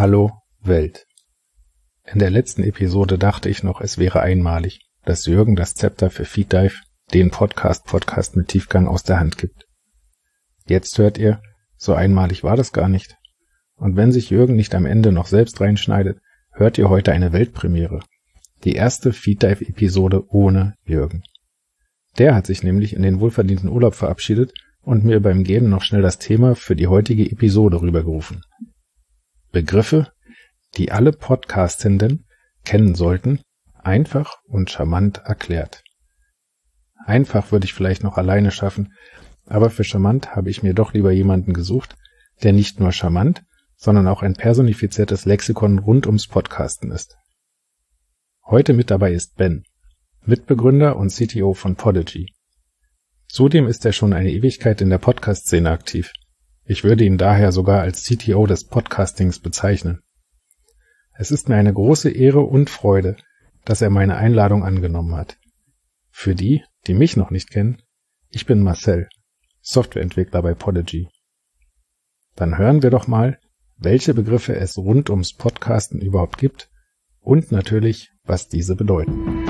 Hallo Welt. In der letzten Episode dachte ich noch, es wäre einmalig, dass Jürgen das Zepter für Feeddive, den Podcast mit Tiefgang, aus der Hand gibt. Jetzt hört ihr, so einmalig war das gar nicht. Und wenn sich Jürgen nicht am Ende noch selbst reinschneidet, hört ihr heute eine Weltpremiere. Die erste Feeddive-Episode ohne Jürgen. Der hat sich nämlich in den wohlverdienten Urlaub verabschiedet und mir beim Gehen noch schnell das Thema für die heutige Episode rübergerufen. Begriffe, die alle Podcastenden kennen sollten, einfach und charmant erklärt. Einfach würde ich vielleicht noch alleine schaffen, aber für charmant habe ich mir doch lieber jemanden gesucht, der nicht nur charmant, sondern auch ein personifiziertes Lexikon rund ums Podcasten ist. Heute mit dabei ist Ben, Mitbegründer und CTO von Podigy. Zudem ist er schon eine Ewigkeit in der Podcast-Szene aktiv. Ich würde ihn daher sogar als CTO des Podcastings bezeichnen. Es ist mir eine große Ehre und Freude, dass er meine Einladung angenommen hat. Für die, die mich noch nicht kennen, ich bin Marcel, Softwareentwickler bei Podigy. Dann hören wir doch mal, welche Begriffe es rund ums Podcasten überhaupt gibt und natürlich, was diese bedeuten.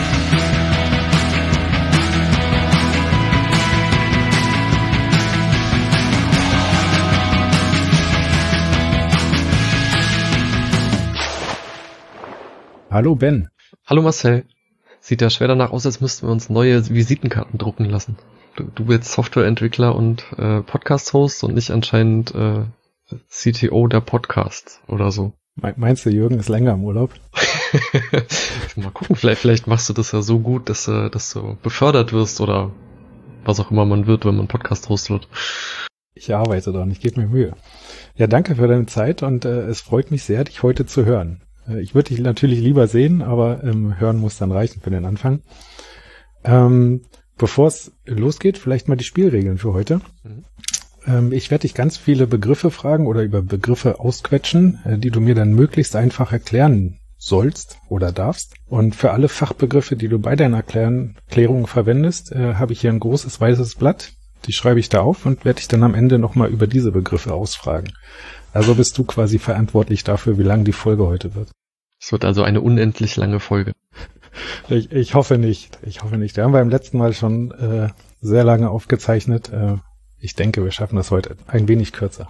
Hallo Ben. Hallo Marcel. Sieht ja schwer danach aus, als müssten wir uns neue Visitenkarten drucken lassen. Du jetzt Softwareentwickler und Podcast-Host und nicht anscheinend CTO der Podcasts oder so. Meinst du, Jürgen ist länger im Urlaub? Mal gucken, vielleicht machst du das ja so gut, dass du befördert wirst oder was auch immer man wird, wenn man Podcast-Host wird. Ich arbeite dran, ich gebe mir Mühe. Ja, danke für deine Zeit und es freut mich sehr, dich heute zu hören. Ich würde dich natürlich lieber sehen, aber hören muss dann reichen für den Anfang. Bevor es losgeht, vielleicht mal die Spielregeln für heute. Ich werde dich ganz viele Begriffe fragen oder über Begriffe ausquetschen, die du mir dann möglichst einfach erklären sollst oder darfst. Und für alle Fachbegriffe, die du bei deinen Erklärungen verwendest, habe ich hier ein großes weißes Blatt. Die schreibe ich da auf und werde dich dann am Ende nochmal über diese Begriffe ausfragen. Also bist du quasi verantwortlich dafür, wie lang die Folge heute wird. Es wird also eine unendlich lange Folge. Ich hoffe nicht. Wir haben beim letzten Mal schon sehr lange aufgezeichnet. Ich denke, wir schaffen das heute ein wenig kürzer.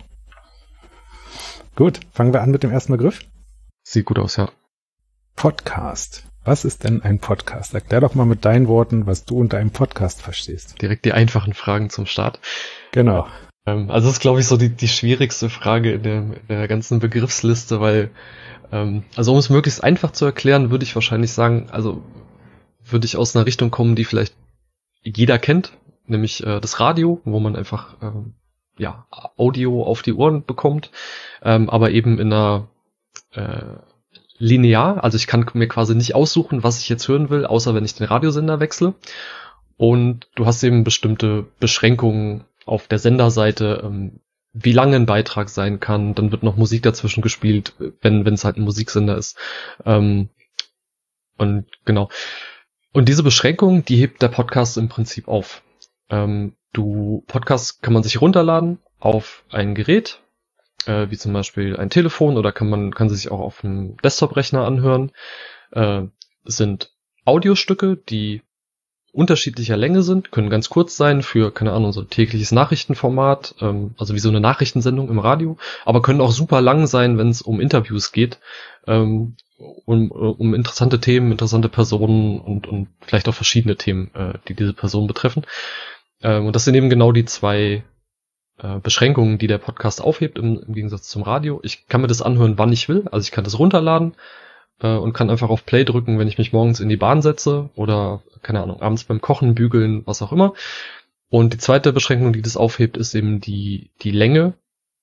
Gut, fangen wir an mit dem ersten Begriff. Sieht gut aus, ja. Podcast. Was ist denn ein Podcast? Erklär doch mal mit deinen Worten, was du unter einem Podcast verstehst. Direkt die einfachen Fragen zum Start. Genau. Also das ist, glaube ich, so die schwierigste Frage in der ganzen Begriffsliste, weil, also um es möglichst einfach zu erklären, würde ich wahrscheinlich sagen, also würde ich aus einer Richtung kommen, die vielleicht jeder kennt, nämlich das Radio, wo man einfach Audio auf die Ohren bekommt, aber eben in einer linear, also ich kann mir quasi nicht aussuchen, was ich jetzt hören will, außer wenn ich den Radiosender wechsle. Und du hast eben bestimmte Beschränkungen auf der Senderseite, wie lange ein Beitrag sein kann. Dann wird noch Musik dazwischen gespielt, wenn es halt ein Musiksender ist. Und genau. Und diese Beschränkung, die hebt der Podcast im Prinzip auf. Podcast kann man sich runterladen auf ein Gerät, wie zum Beispiel ein Telefon, oder kann sie sich auch auf einem Desktop-Rechner anhören. Sind Audiostücke, die unterschiedlicher Länge sind, können ganz kurz sein für, keine Ahnung, so tägliches Nachrichtenformat, also wie so eine Nachrichtensendung im Radio, aber können auch super lang sein, wenn es um Interviews geht, um interessante Themen, interessante Personen und vielleicht auch verschiedene Themen, die diese Person betreffen. Und das sind eben genau die zwei Beschränkungen, die der Podcast aufhebt im Gegensatz zum Radio. Ich kann mir das anhören, wann ich will, also ich kann das runterladen und kann einfach auf Play drücken, wenn ich mich morgens in die Bahn setze oder, keine Ahnung, abends beim Kochen, Bügeln, was auch immer. Und die zweite Beschränkung, die das aufhebt, ist eben die Länge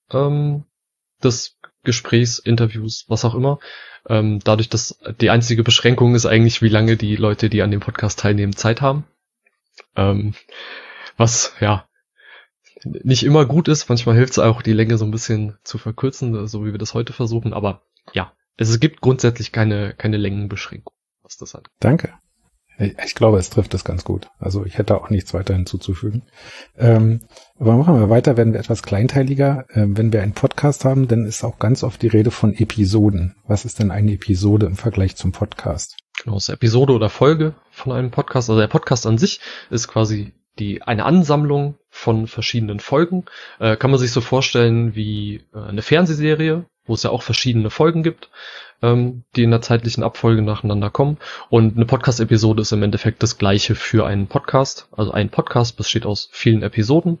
des Gesprächs, Interviews, was auch immer. Dadurch, dass die einzige Beschränkung ist eigentlich, wie lange die Leute, die an dem Podcast teilnehmen, Zeit haben. Was, ja, nicht immer gut ist. Manchmal hilft es auch, die Länge so ein bisschen zu verkürzen, so wie wir das heute versuchen. Aber ja, es gibt grundsätzlich keine Längenbeschränkung, was das angeht. Danke. Ich glaube, es trifft es ganz gut. Also ich hätte auch nichts weiter hinzuzufügen. Aber machen wir weiter, werden wir etwas kleinteiliger. Wenn wir einen Podcast haben, dann ist auch ganz oft die Rede von Episoden. Was ist denn eine Episode im Vergleich zum Podcast? Genau, das ist Episode oder Folge von einem Podcast. Also der Podcast an sich ist quasi eine Ansammlung von verschiedenen Folgen. Kann man sich so vorstellen wie eine Fernsehserie, wo es ja auch verschiedene Folgen gibt, die in der zeitlichen Abfolge nacheinander kommen. Und eine Podcast-Episode ist im Endeffekt das Gleiche für einen Podcast. Also ein Podcast besteht aus vielen Episoden.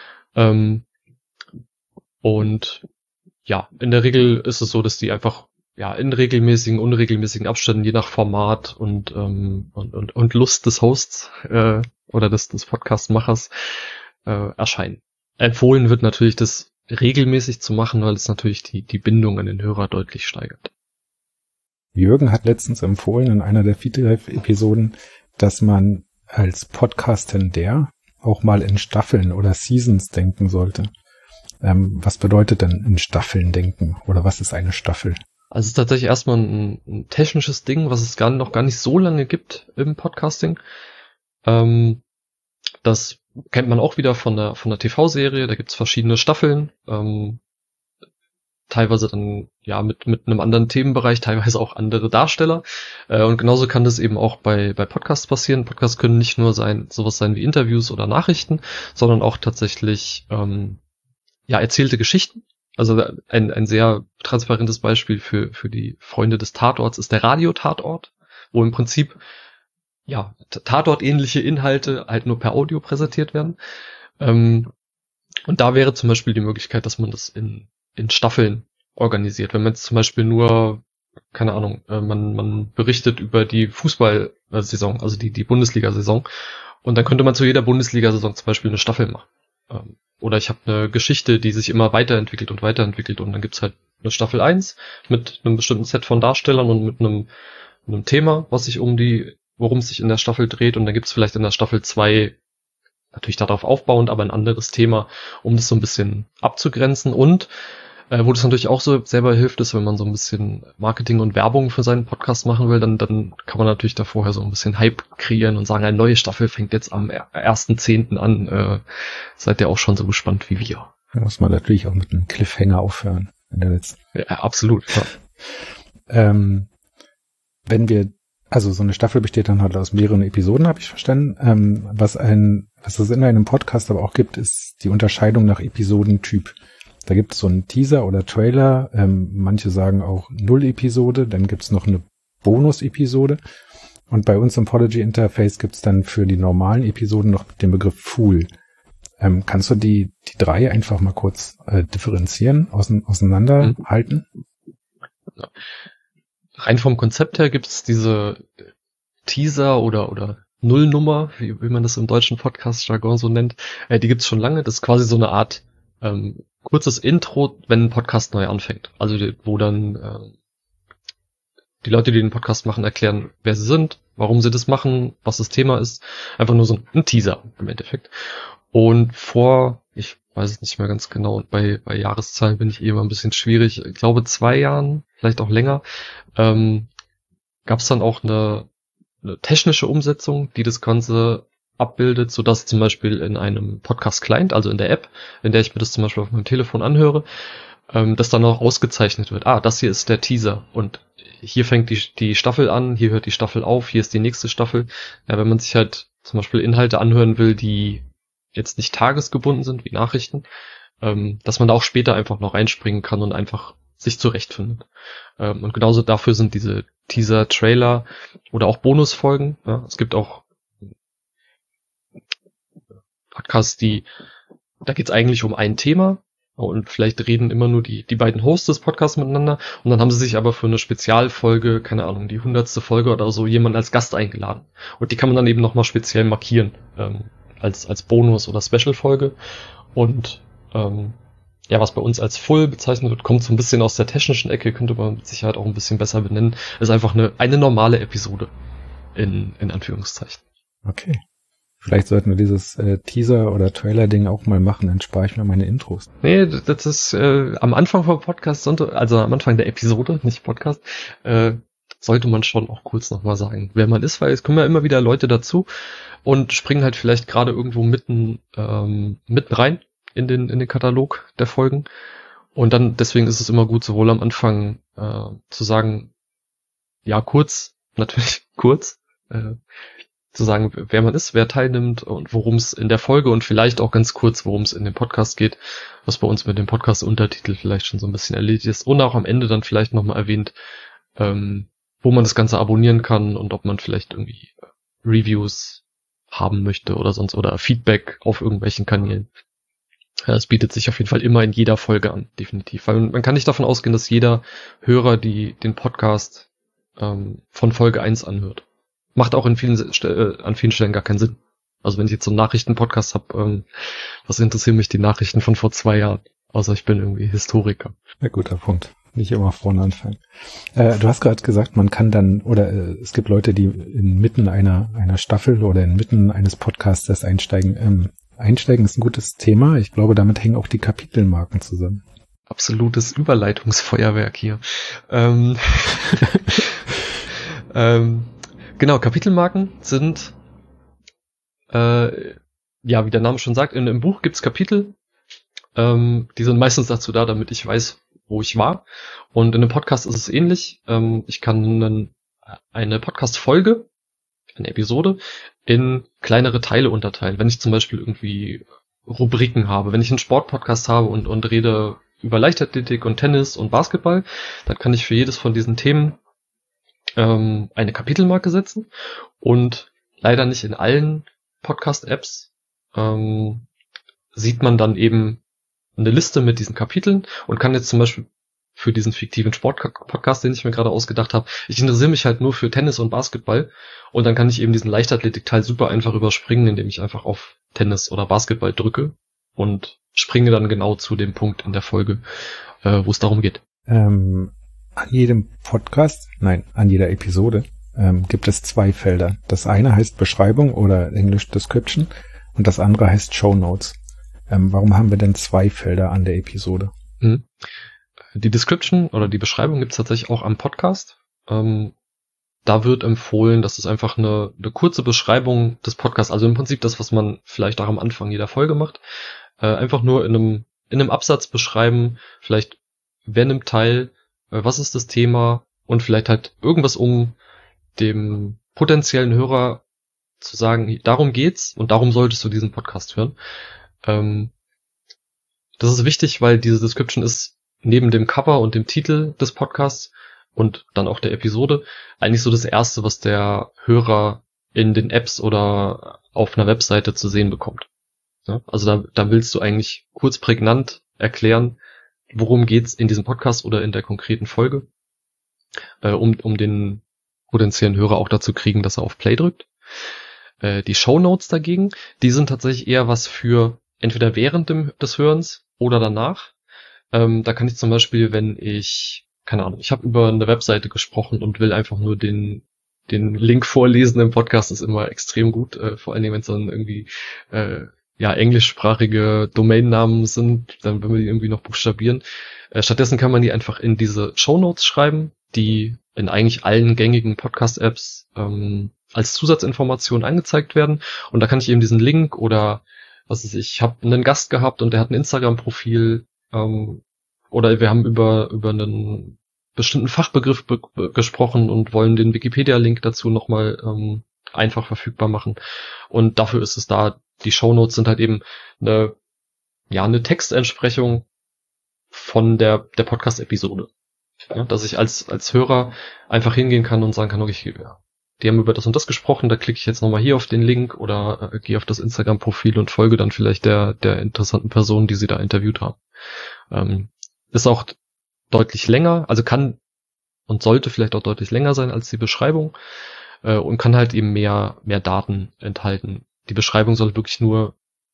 Und ja, in der Regel ist es so, dass die einfach in regelmäßigen, unregelmäßigen Abständen, je nach Format und Lust des Hosts oder des Podcast-Machers erscheinen. Empfohlen wird natürlich, das regelmäßig zu machen, weil es natürlich die Bindung an den Hörer deutlich steigert. Jürgen hat letztens empfohlen in einer der Feedlife-Episoden, dass man als Podcastender auch mal in Staffeln oder Seasons denken sollte. Was bedeutet denn in Staffeln denken? Oder was ist eine Staffel? Also es ist tatsächlich erstmal ein technisches Ding, was es noch gar nicht so lange gibt im Podcasting. Das kennt man auch wieder von der TV-Serie. Da gibt's verschiedene Staffeln. Teilweise dann mit einem anderen Themenbereich, teilweise auch andere Darsteller. Und genauso kann das eben auch bei Podcasts passieren. Podcasts können nicht nur sowas sein wie Interviews oder Nachrichten, sondern auch tatsächlich erzählte Geschichten. Also ein sehr transparentes Beispiel für die Freunde des Tatorts ist der Radio-Tatort, wo im Prinzip Tatort-ähnliche Inhalte halt nur per Audio präsentiert werden. Und da wäre zum Beispiel die Möglichkeit, dass man das in Staffeln organisiert. Wenn man jetzt zum Beispiel nur, keine Ahnung, man berichtet über die Fußball-Saison, also die Bundesliga-Saison, und dann könnte man zu jeder Bundesliga-Saison zum Beispiel eine Staffel machen. Oder ich habe eine Geschichte, die sich immer weiterentwickelt und dann gibt's halt eine Staffel 1 mit einem bestimmten Set von Darstellern und mit einem Thema, was sich worum es sich in der Staffel dreht, und dann gibt's vielleicht in der Staffel 2 natürlich darauf aufbauend, aber ein anderes Thema, um das so ein bisschen abzugrenzen. Und wo das natürlich auch so selber hilft, ist, wenn man so ein bisschen Marketing und Werbung für seinen Podcast machen will, dann kann man natürlich da vorher so ein bisschen Hype kreieren und sagen, eine neue Staffel fängt jetzt am 1.10. an. Seid ihr auch schon so gespannt wie wir. Da muss man natürlich auch mit einem Cliffhanger aufhören in der letzten. Ja, absolut. Ja. Also so eine Staffel besteht dann halt aus mehreren Episoden, habe ich verstanden. Was es in einem Podcast aber auch gibt, ist die Unterscheidung nach Episodentyp. Da gibt es so einen Teaser oder Trailer, manche sagen auch Null-Episode, dann gibt es noch eine Bonus-Episode, und bei uns im Podigy-Interface gibt es dann für die normalen Episoden noch den Begriff Full. Kannst du die drei einfach mal kurz differenzieren, auseinanderhalten? Ja. Rein vom Konzept her gibt es diese Teaser oder Nullnummer, wie man das im deutschen Podcast-Jargon so nennt, die gibt's schon lange. Das ist quasi so eine Art kurzes Intro, wenn ein Podcast neu anfängt. Also wo dann die Leute, die den Podcast machen, erklären, wer sie sind, warum sie das machen, was das Thema ist. Einfach nur so ein Teaser im Endeffekt. Und ich weiß es nicht mehr ganz genau, und bei Jahreszahlen bin ich immer ein bisschen schwierig. Ich glaube 2 Jahren, vielleicht auch länger, gab es dann auch eine technische Umsetzung, die das Ganze abbildet, sodass zum Beispiel in einem Podcast-Client, also in der App, in der ich mir das zum Beispiel auf meinem Telefon anhöre, das dann auch ausgezeichnet wird. Das hier ist der Teaser und hier fängt die Staffel an, hier hört die Staffel auf, hier ist die nächste Staffel. Ja, wenn man sich halt zum Beispiel Inhalte anhören will, die jetzt nicht tagesgebunden sind, wie Nachrichten, dass man da auch später einfach noch reinspringen kann und einfach sich zurechtfindet. Und genauso dafür sind diese Teaser, Trailer oder auch Bonusfolgen. Ja, es gibt auch Podcasts, da geht's eigentlich um ein Thema und vielleicht reden immer nur die beiden Hosts des Podcasts miteinander, und dann haben sie sich aber für eine Spezialfolge, keine Ahnung, die 100. Folge oder so, jemand als Gast eingeladen. Und die kann man dann eben nochmal speziell markieren, als Bonus- oder Special-Folge. Und was bei uns als Full bezeichnet wird, kommt so ein bisschen aus der technischen Ecke, könnte man mit Sicherheit auch ein bisschen besser benennen. Ist einfach eine normale Episode in Anführungszeichen. Okay. Vielleicht sollten wir dieses Teaser- oder Trailer-Ding auch mal machen, dann spare ich mir meine Intros. Nee, das ist am Anfang vom Podcast, also am Anfang der Episode, nicht Podcast, sollte man schon auch kurz nochmal sagen, wer man ist, weil es kommen ja immer wieder Leute dazu und springen halt vielleicht gerade irgendwo mitten rein in den Katalog der Folgen. Und dann, deswegen ist es immer gut, sowohl am Anfang zu sagen, ja, natürlich kurz, zu sagen, wer man ist, wer teilnimmt und worum es in der Folge und vielleicht auch ganz kurz, worum es in dem Podcast geht, was bei uns mit dem Podcast-Untertitel vielleicht schon so ein bisschen erledigt ist und auch am Ende dann vielleicht nochmal erwähnt, wo man das Ganze abonnieren kann und ob man vielleicht irgendwie Reviews haben möchte oder sonst oder Feedback auf irgendwelchen Kanälen. Ja, es bietet sich auf jeden Fall immer in jeder Folge an, definitiv. Weil man kann nicht davon ausgehen, dass jeder Hörer den Podcast von Folge 1 anhört. Macht auch an vielen Stellen gar keinen Sinn. Also wenn ich jetzt so einen Nachrichten-Podcast habe, was interessieren mich die Nachrichten von vor 2 Jahren? Außer ich bin irgendwie Historiker. Ja, guter Punkt. Nicht immer vorne anfangen. Du hast gerade gesagt, man kann dann, oder es gibt Leute, die inmitten einer Staffel oder inmitten eines Podcasts einsteigen. Einsteigen ist ein gutes Thema. Ich glaube, damit hängen auch die Kapitelmarken zusammen. Absolutes Überleitungsfeuerwerk hier. Genau, Kapitelmarken sind, ja, wie der Name schon sagt, im Buch gibt's Kapitel. Die sind meistens dazu da, damit ich weiß, wo ich war. Und in einem Podcast ist es ähnlich. Ich kann eine Podcast-Folge, eine Episode, in kleinere Teile unterteilen. Wenn ich zum Beispiel irgendwie Rubriken habe, wenn ich einen Sportpodcast habe und rede über Leichtathletik und Tennis und Basketball, dann kann ich für jedes von diesen Themen eine Kapitelmarke setzen und leider nicht in allen Podcast-Apps sieht man dann eben eine Liste mit diesen Kapiteln und kann jetzt zum Beispiel für diesen fiktiven Sport-Podcast, den ich mir gerade ausgedacht habe, ich interessiere mich halt nur für Tennis und Basketball und dann kann ich eben diesen Leichtathletik-Teil super einfach überspringen, indem ich einfach auf Tennis oder Basketball drücke und springe dann genau zu dem Punkt in der Folge, wo es darum geht. An jedem Podcast, an jeder Episode gibt es 2 Felder. Das eine heißt Beschreibung oder Englisch Description und das andere heißt Show Notes. Warum haben wir denn 2 Felder an der Episode? Die Description oder die Beschreibung gibt es tatsächlich auch am Podcast. Da wird empfohlen, dass es einfach eine kurze Beschreibung des Podcasts, also im Prinzip das, was man vielleicht auch am Anfang jeder Folge macht, einfach nur in einem Absatz beschreiben, vielleicht wer nimmt teil, was ist das Thema und vielleicht halt irgendwas, um dem potenziellen Hörer zu sagen, darum geht's und darum solltest du diesen Podcast hören. Das ist wichtig, weil diese Description ist neben dem Cover und dem Titel des Podcasts und dann auch der Episode eigentlich so das Erste, was der Hörer in den Apps oder auf einer Webseite zu sehen bekommt. Ja, also da willst du eigentlich kurz prägnant erklären, worum geht's in diesem Podcast oder in der konkreten Folge, um den potenziellen Hörer auch dazu kriegen, dass er auf Play drückt. Die Shownotes dagegen, die sind tatsächlich eher was für entweder während des Hörens oder danach. Da kann ich zum Beispiel, wenn ich, keine Ahnung, ich habe über eine Webseite gesprochen und will einfach nur den Link vorlesen im Podcast, ist immer extrem gut, vor allen Dingen, wenn es dann irgendwie englischsprachige Domainnamen sind, dann will man die irgendwie noch buchstabieren. Stattdessen kann man die einfach in diese Shownotes schreiben, die in eigentlich allen gängigen Podcast-Apps als Zusatzinformation angezeigt werden. Und da kann ich eben diesen Link oder ich habe einen Gast gehabt und der hat ein Instagram-Profil oder wir haben über einen bestimmten Fachbegriff gesprochen und wollen den Wikipedia-Link dazu nochmal einfach verfügbar machen. Und dafür ist es da. Die Shownotes sind halt eben eine Textentsprechung von der Podcast-Episode. Ja, dass ich als Hörer einfach hingehen kann und sagen kann, okay, die haben über das und das gesprochen, da klicke ich jetzt nochmal hier auf den Link oder gehe auf das Instagram-Profil und folge dann vielleicht der interessanten Person, die sie da interviewt haben. Ist auch deutlich länger, also kann und sollte vielleicht auch deutlich länger sein als die Beschreibung und kann halt eben mehr Daten enthalten. Die Beschreibung soll wirklich nur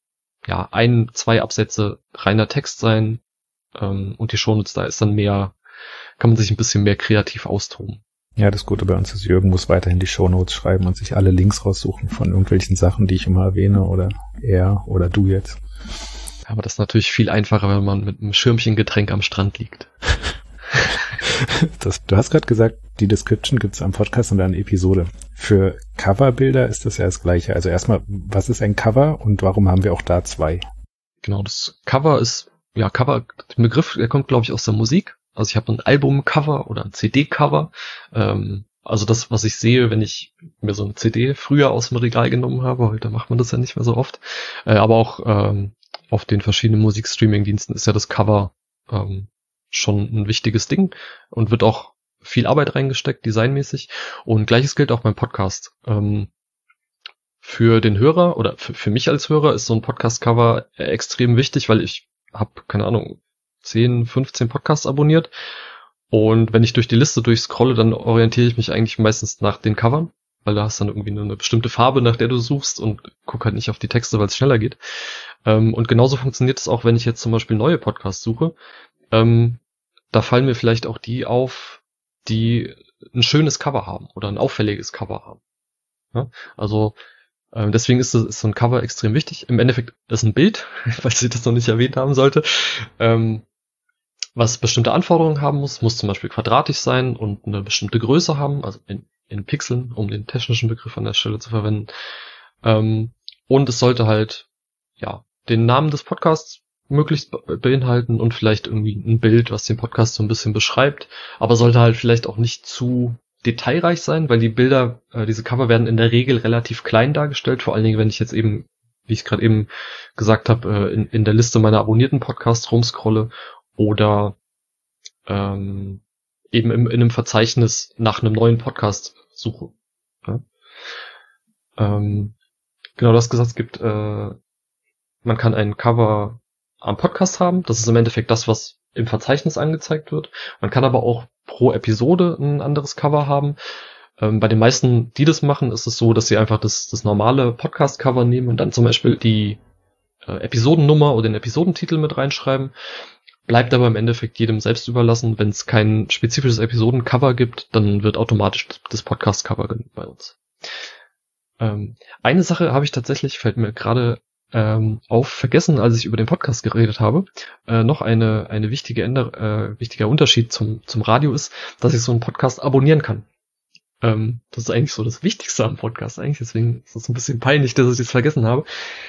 1-2 Absätze reiner Text sein und die Shownotes, da ist dann mehr, kann man sich ein bisschen mehr kreativ austoben. Ja, das Gute bei uns ist, Jürgen muss weiterhin die Shownotes schreiben und sich alle Links raussuchen von irgendwelchen Sachen, die ich immer erwähne oder er oder du jetzt. Aber das ist natürlich viel einfacher, wenn man mit einem Schirmchen Getränk am Strand liegt. Du hast gerade gesagt, die Description gibt's am Podcast und eine Episode. Für Coverbilder ist das ja das Gleiche. Also erstmal, was ist ein Cover und warum haben wir auch da zwei? Genau, das Cover ist, ja, Cover, der Begriff, der kommt, glaube ich, aus der Musik. Also ich habe ein Albumcover oder ein CD-Cover. Also das, was ich sehe, wenn ich mir so eine CD früher aus dem Regal genommen habe. Heute macht man das ja nicht mehr so oft. Aber auch auf den verschiedenen Musikstreaming-Diensten ist ja das Cover schon ein wichtiges Ding und wird auch viel Arbeit reingesteckt, designmäßig. Und Gleiches gilt auch beim Podcast. Für den Hörer oder für mich als Hörer ist so ein Podcast-Cover extrem wichtig, weil ich habe, keine Ahnung, 10, 15 Podcasts abonniert. Und wenn ich durch die Liste durchscrolle, dann orientiere ich mich eigentlich meistens nach den Covern, weil da hast du dann irgendwie eine bestimmte Farbe, nach der du suchst und guck halt nicht auf die Texte, weil es schneller geht. Und genauso funktioniert es auch, wenn ich jetzt zum Beispiel neue Podcasts suche. Da fallen mir vielleicht auch die auf, die ein schönes Cover haben oder ein auffälliges Cover haben. Ja? Also deswegen ist so ein Cover extrem wichtig. Im Endeffekt ist ein Bild, falls ich das noch nicht erwähnt haben sollte, was bestimmte Anforderungen haben muss zum Beispiel quadratisch sein und eine bestimmte Größe haben, also in Pixeln, um den technischen Begriff an der Stelle zu verwenden. Und es sollte halt, ja, den Namen des Podcasts möglichst beinhalten und vielleicht irgendwie ein Bild, was den Podcast so ein bisschen beschreibt, aber sollte halt vielleicht auch nicht zu detailreich sein, weil die Bilder, diese Cover werden in der Regel relativ klein dargestellt, vor allen Dingen, wenn ich jetzt eben, wie ich gerade eben gesagt habe, in der Liste meiner abonnierten Podcasts rumscrolle oder eben in einem Verzeichnis nach einem neuen Podcast suche. Ja? Genau, du hast gesagt, es gibt, man kann ein Cover am Podcast haben. Das ist im Endeffekt das, was im Verzeichnis angezeigt wird. Man kann aber auch pro Episode ein anderes Cover haben. Bei den meisten, die das machen, ist es so, dass sie einfach das normale Podcast-Cover nehmen und dann zum Beispiel die Episodennummer oder den Episodentitel mit reinschreiben. Bleibt aber im Endeffekt jedem selbst überlassen. Wenn es kein spezifisches Episodencover gibt, dann wird automatisch das Podcast-Cover genommen bei uns. Eine Sache habe ich tatsächlich, fällt mir gerade vergessen, als ich über den Podcast geredet habe. Noch eine wichtiger Unterschied zum Radio ist, dass ich so einen Podcast abonnieren kann. Das ist eigentlich so das Wichtigste am Podcast eigentlich, deswegen ist es ein bisschen peinlich, dass ich das vergessen habe.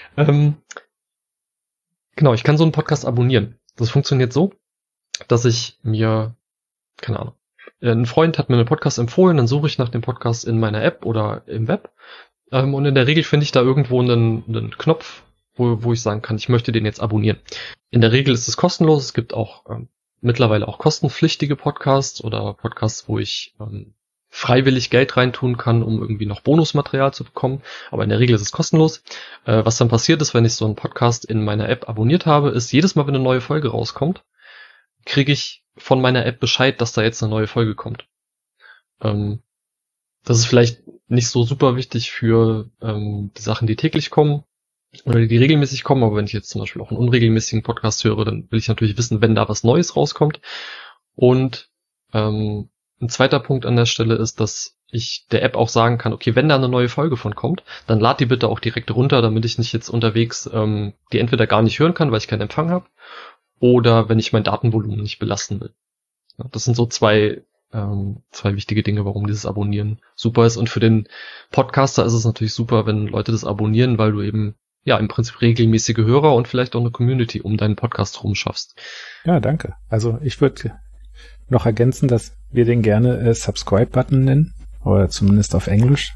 Genau, ich kann so einen Podcast abonnieren. Das funktioniert so, dass ich mir, keine Ahnung, ein Freund hat mir einen Podcast empfohlen, dann suche ich nach dem Podcast in meiner App oder im Web. Und in der Regel finde ich da irgendwo einen Knopf, wo ich sagen kann, ich möchte den jetzt abonnieren. In der Regel ist es kostenlos. Es gibt auch mittlerweile auch kostenpflichtige Podcasts oder Podcasts, wo ich freiwillig Geld reintun kann, um irgendwie noch Bonusmaterial zu bekommen. Aber in der Regel ist es kostenlos. Was dann passiert ist, wenn ich so einen Podcast in meiner App abonniert habe, ist jedes Mal, wenn eine neue Folge rauskommt, kriege ich von meiner App Bescheid, dass da jetzt eine neue Folge kommt. Das ist vielleicht nicht so super wichtig für die Sachen, die täglich kommen oder die regelmäßig kommen, aber wenn ich jetzt zum Beispiel auch einen unregelmäßigen Podcast höre, dann will ich natürlich wissen, wenn da was Neues rauskommt. Und ein zweiter Punkt an der Stelle ist, dass ich der App auch sagen kann, okay, wenn da eine neue Folge von kommt, dann lad die bitte auch direkt runter, damit ich nicht jetzt unterwegs die entweder gar nicht hören kann, weil ich keinen Empfang habe, oder wenn ich mein Datenvolumen nicht belasten will. Ja, das sind so zwei wichtige Dinge, warum dieses Abonnieren super ist. Und für den Podcaster ist es natürlich super, wenn Leute das abonnieren, weil du eben ja im Prinzip regelmäßige Hörer und vielleicht auch eine Community um deinen Podcast rum schaffst. Ja, danke. Also ich würde noch ergänzen, dass wir den gerne Subscribe-Button nennen, oder zumindest auf Englisch.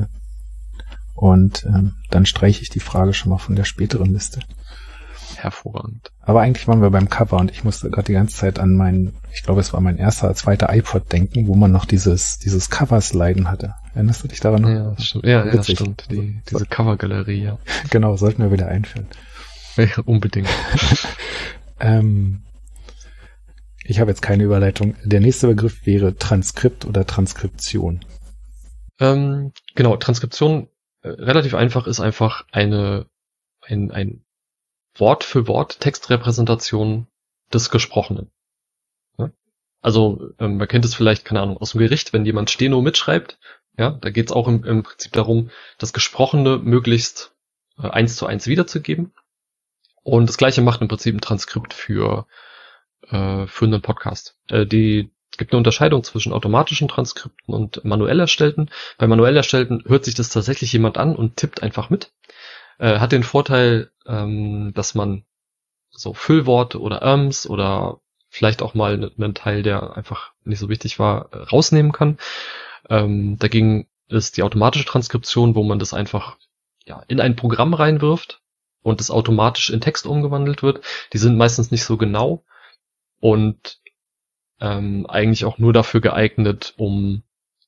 Und dann streiche ich die Frage schon mal von der späteren Liste. Hervorragend. Aber eigentlich waren wir beim Cover und ich musste gerade die ganze Zeit an ich glaube, es war mein zweiter iPod denken, wo man noch dieses Cover-Sliden hatte. Erinnerst du dich daran noch? Ja, stimmt. Ja, stimmt. Diese Cover-Galerie, ja. Genau, sollten wir wieder einführen. Ja, unbedingt. Ich habe jetzt keine Überleitung. Der nächste Begriff wäre Transkript oder Transkription. Genau, Transkription relativ einfach ist einfach ein Wort für Wort Textrepräsentation des Gesprochenen. Ja? Also man kennt es vielleicht, keine Ahnung, aus dem Gericht, wenn jemand Steno mitschreibt, ja, da geht es auch im Prinzip darum, das Gesprochene möglichst 1:1 wiederzugeben. Und das Gleiche macht im Prinzip ein Transkript für einen Podcast. Die gibt eine Unterscheidung zwischen automatischen Transkripten und manuell erstellten. Bei manuell erstellten hört sich das tatsächlich jemand an und tippt einfach mit. Hat den Vorteil, dass man so Füllworte oder oder vielleicht auch mal einen Teil, der einfach nicht so wichtig war, rausnehmen kann. Dagegen ist die automatische Transkription, wo man das einfach in ein Programm reinwirft und es automatisch in Text umgewandelt wird. Die sind meistens nicht so genau und eigentlich auch nur dafür geeignet, um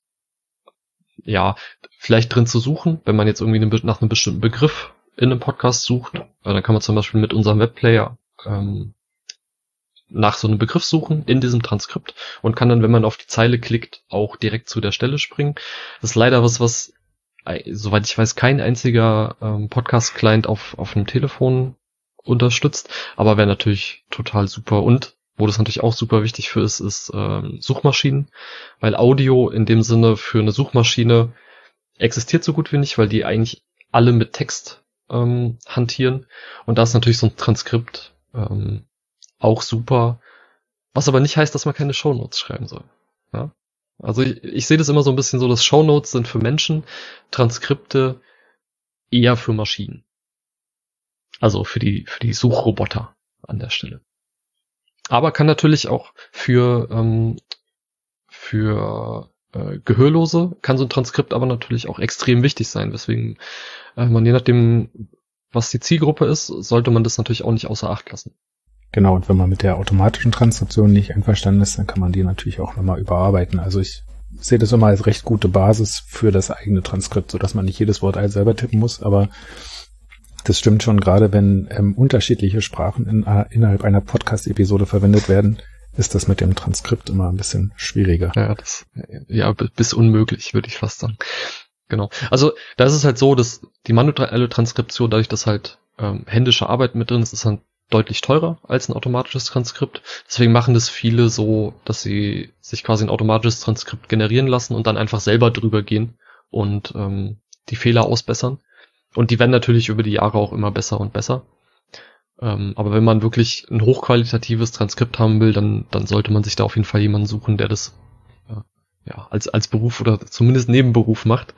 vielleicht drin zu suchen, wenn man jetzt irgendwie nach einem bestimmten Begriff in einem Podcast sucht. Dann kann man zum Beispiel mit unserem Webplayer nach so einem Begriff suchen in diesem Transkript und kann dann, wenn man auf die Zeile klickt, auch direkt zu der Stelle springen. Das ist leider was soweit ich weiß, kein einziger Podcast-Client auf einem Telefon unterstützt, aber wäre natürlich total super. Und wo das natürlich auch super wichtig für ist Suchmaschinen, weil Audio in dem Sinne für eine Suchmaschine existiert so gut wie nicht, weil die eigentlich alle mit Text hantieren. Und da ist natürlich so ein Transkript auch super, was aber nicht heißt, dass man keine Shownotes schreiben soll. Ja? Also ich sehe das immer so ein bisschen so, dass Shownotes sind für Menschen, Transkripte eher für Maschinen. Also für die Suchroboter an der Stelle. Aber kann natürlich auch für Gehörlose kann so ein Transkript aber natürlich auch extrem wichtig sein, weswegen man je nachdem, was die Zielgruppe ist, sollte man das natürlich auch nicht außer Acht lassen. Genau, und wenn man mit der automatischen Transkription nicht einverstanden ist, dann kann man die natürlich auch nochmal überarbeiten. Also ich sehe das immer als recht gute Basis für das eigene Transkript, sodass man nicht jedes Wort selber tippen muss, aber das stimmt schon, gerade wenn unterschiedliche Sprachen innerhalb einer Podcast-Episode verwendet werden, ist das mit dem Transkript immer ein bisschen schwieriger. Ja, bis unmöglich, würde ich fast sagen. Genau. Also da ist es halt so, dass die manuelle Transkription, dadurch, dass halt händische Arbeit mit drin ist, ist dann deutlich teurer als ein automatisches Transkript. Deswegen machen das viele so, dass sie sich quasi ein automatisches Transkript generieren lassen und dann einfach selber drüber gehen und die Fehler ausbessern. Und die werden natürlich über die Jahre auch immer besser und besser. Aber wenn man wirklich ein hochqualitatives Transkript haben will, dann sollte man sich da auf jeden Fall jemanden suchen, der das als Beruf oder zumindest Nebenberuf macht.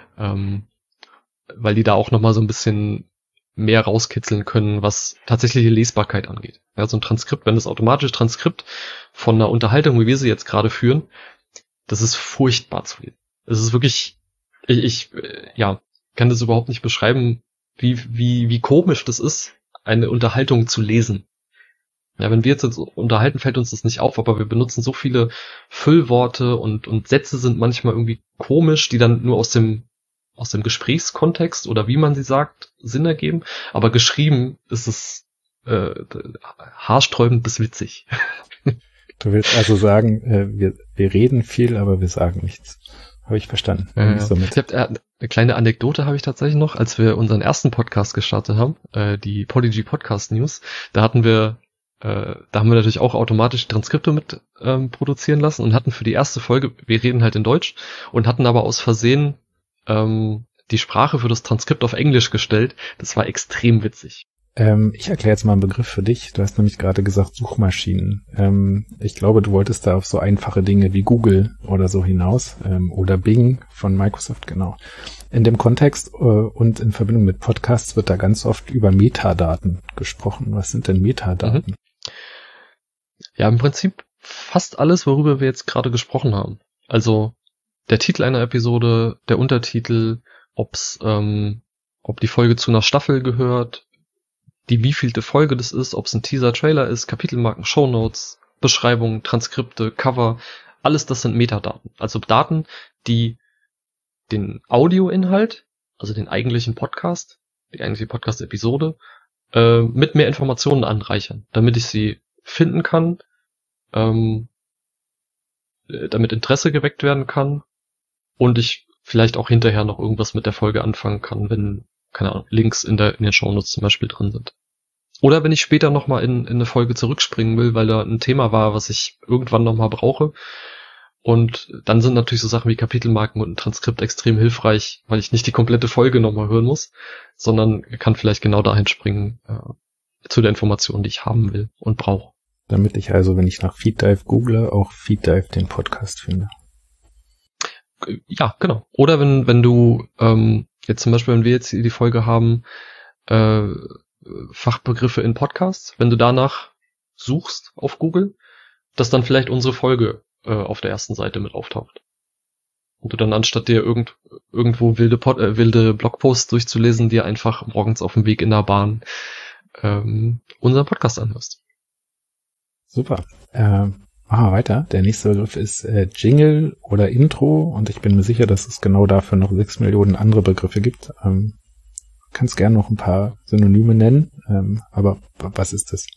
Weil die da auch nochmal so ein bisschen mehr rauskitzeln können, was tatsächliche Lesbarkeit angeht. Ja, so ein Transkript, wenn das automatische Transkript von einer Unterhaltung, wie wir sie jetzt gerade führen, das ist furchtbar zu lesen. Es ist wirklich, ich kann das überhaupt nicht beschreiben, wie komisch das ist, eine Unterhaltung zu lesen. Ja, wenn wir jetzt unterhalten, fällt uns das nicht auf, aber wir benutzen so viele Füllworte und Sätze sind manchmal irgendwie komisch, die dann nur aus dem Gesprächskontext oder wie man sie sagt, Sinn ergeben. Aber geschrieben ist es haarsträubend bis witzig. Du willst also sagen, wir reden viel, aber wir sagen nichts. Habe ich verstanden. Eine kleine Anekdote habe ich tatsächlich noch, als wir unseren ersten Podcast gestartet haben, die Podigy Podcast News. Da haben wir natürlich auch automatisch Transkripte mit produzieren lassen und hatten für die erste Folge, wir reden halt in Deutsch, und hatten aber aus Versehen die Sprache für das Transkript auf Englisch gestellt. Das war extrem witzig. Ich erkläre jetzt mal einen Begriff für dich. Du hast nämlich gerade gesagt Suchmaschinen. Ich glaube, du wolltest da auf so einfache Dinge wie Google oder so hinaus oder Bing von Microsoft, genau. In dem Kontext und in Verbindung mit Podcasts wird da ganz oft über Metadaten gesprochen. Was sind denn Metadaten? Ja, im Prinzip fast alles, worüber wir jetzt gerade gesprochen haben. Also der Titel einer Episode, der Untertitel, ob die Folge zu einer Staffel gehört, die wievielte Folge das ist, ob es ein Teaser-Trailer ist, Kapitelmarken, Shownotes, Beschreibungen, Transkripte, Cover, alles das sind Metadaten. Also Daten, die den Audioinhalt, also den eigentlichen Podcast, die eigentliche Podcast-Episode, mit mehr Informationen anreichern, damit ich sie finden kann, damit Interesse geweckt werden kann und ich vielleicht auch hinterher noch irgendwas mit der Folge anfangen kann, wenn, keine Ahnung, Links in den Shownotes zum Beispiel drin sind. Oder wenn ich später nochmal in eine Folge zurückspringen will, weil da ein Thema war, was ich irgendwann nochmal brauche. Und dann sind natürlich so Sachen wie Kapitelmarken und ein Transkript extrem hilfreich, weil ich nicht die komplette Folge nochmal hören muss, sondern kann vielleicht genau dahin springen, zu der Information, die ich haben will und brauche. damit ich also, wenn ich nach FeedDive google, auch FeedDive den Podcast finde. Ja, genau. Oder wenn du jetzt zum Beispiel, wenn wir jetzt die Folge haben, Fachbegriffe in Podcasts, wenn du danach suchst auf Google, dass dann vielleicht unsere Folge auf der ersten Seite mit auftaucht. Und du dann anstatt dir irgendwo wilde Blogposts durchzulesen, dir einfach morgens auf dem Weg in der Bahn unseren Podcast anhörst. Super. Machen wir weiter. Der nächste Begriff ist Jingle oder Intro und ich bin mir sicher, dass es genau dafür noch 6 Millionen andere Begriffe gibt. Kannst gerne noch ein paar Synonyme nennen, aber was ist das?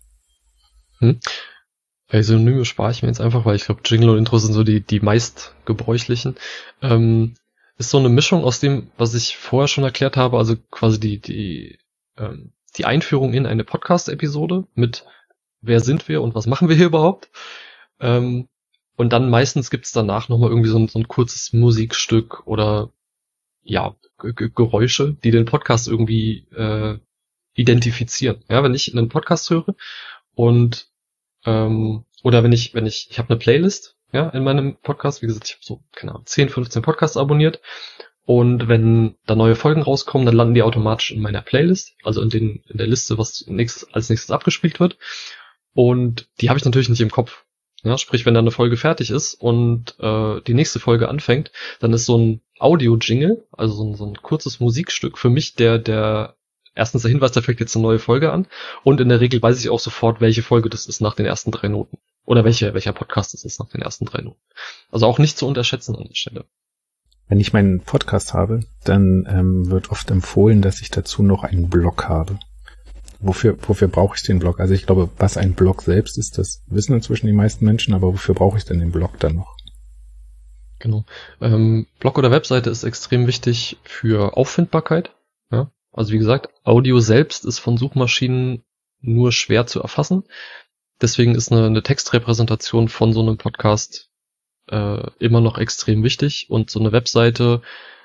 Synonyme spare ich mir jetzt einfach, weil ich glaube, Jingle und Intro sind so die meist gebräuchlichen. Ist so eine Mischung aus dem, was ich vorher schon erklärt habe, also quasi die Einführung in eine Podcast-Episode mit wer sind wir und was machen wir hier überhaupt? Und dann meistens gibt's danach nochmal irgendwie so ein kurzes Musikstück oder ja, Geräusche, die den Podcast irgendwie identifizieren. Ja, wenn ich einen Podcast höre und oder wenn ich habe eine Playlist, ja, in meinem Podcast, wie gesagt, ich habe so, keine Ahnung, 10, 15 Podcasts abonniert und wenn da neue Folgen rauskommen, dann landen die automatisch in meiner Playlist, also in der Liste, was als nächstes abgespielt wird und die habe ich natürlich nicht im Kopf. Ja, sprich, wenn da eine Folge fertig ist und die nächste Folge anfängt, dann ist so ein Audio-Jingle, also so ein kurzes Musikstück für mich, der erstens der Hinweis, da fängt jetzt eine neue Folge an und in der Regel weiß ich auch sofort, welche Folge das ist nach den ersten 3 Noten. Oder welcher Podcast das ist nach den ersten 3 Noten. Also auch nicht zu unterschätzen an der Stelle. Wenn ich meinen Podcast habe, dann wird oft empfohlen, dass ich dazu noch einen Blog habe. Wofür brauche ich den Blog? Also ich glaube, was ein Blog selbst ist, das wissen inzwischen die meisten Menschen, aber wofür brauche ich denn den Blog dann noch? Genau. Blog oder Webseite ist extrem wichtig für Auffindbarkeit. Ja? Also wie gesagt, Audio selbst ist von Suchmaschinen nur schwer zu erfassen. Deswegen ist eine Textrepräsentation von so einem Podcast immer noch extrem wichtig. Und so eine Webseite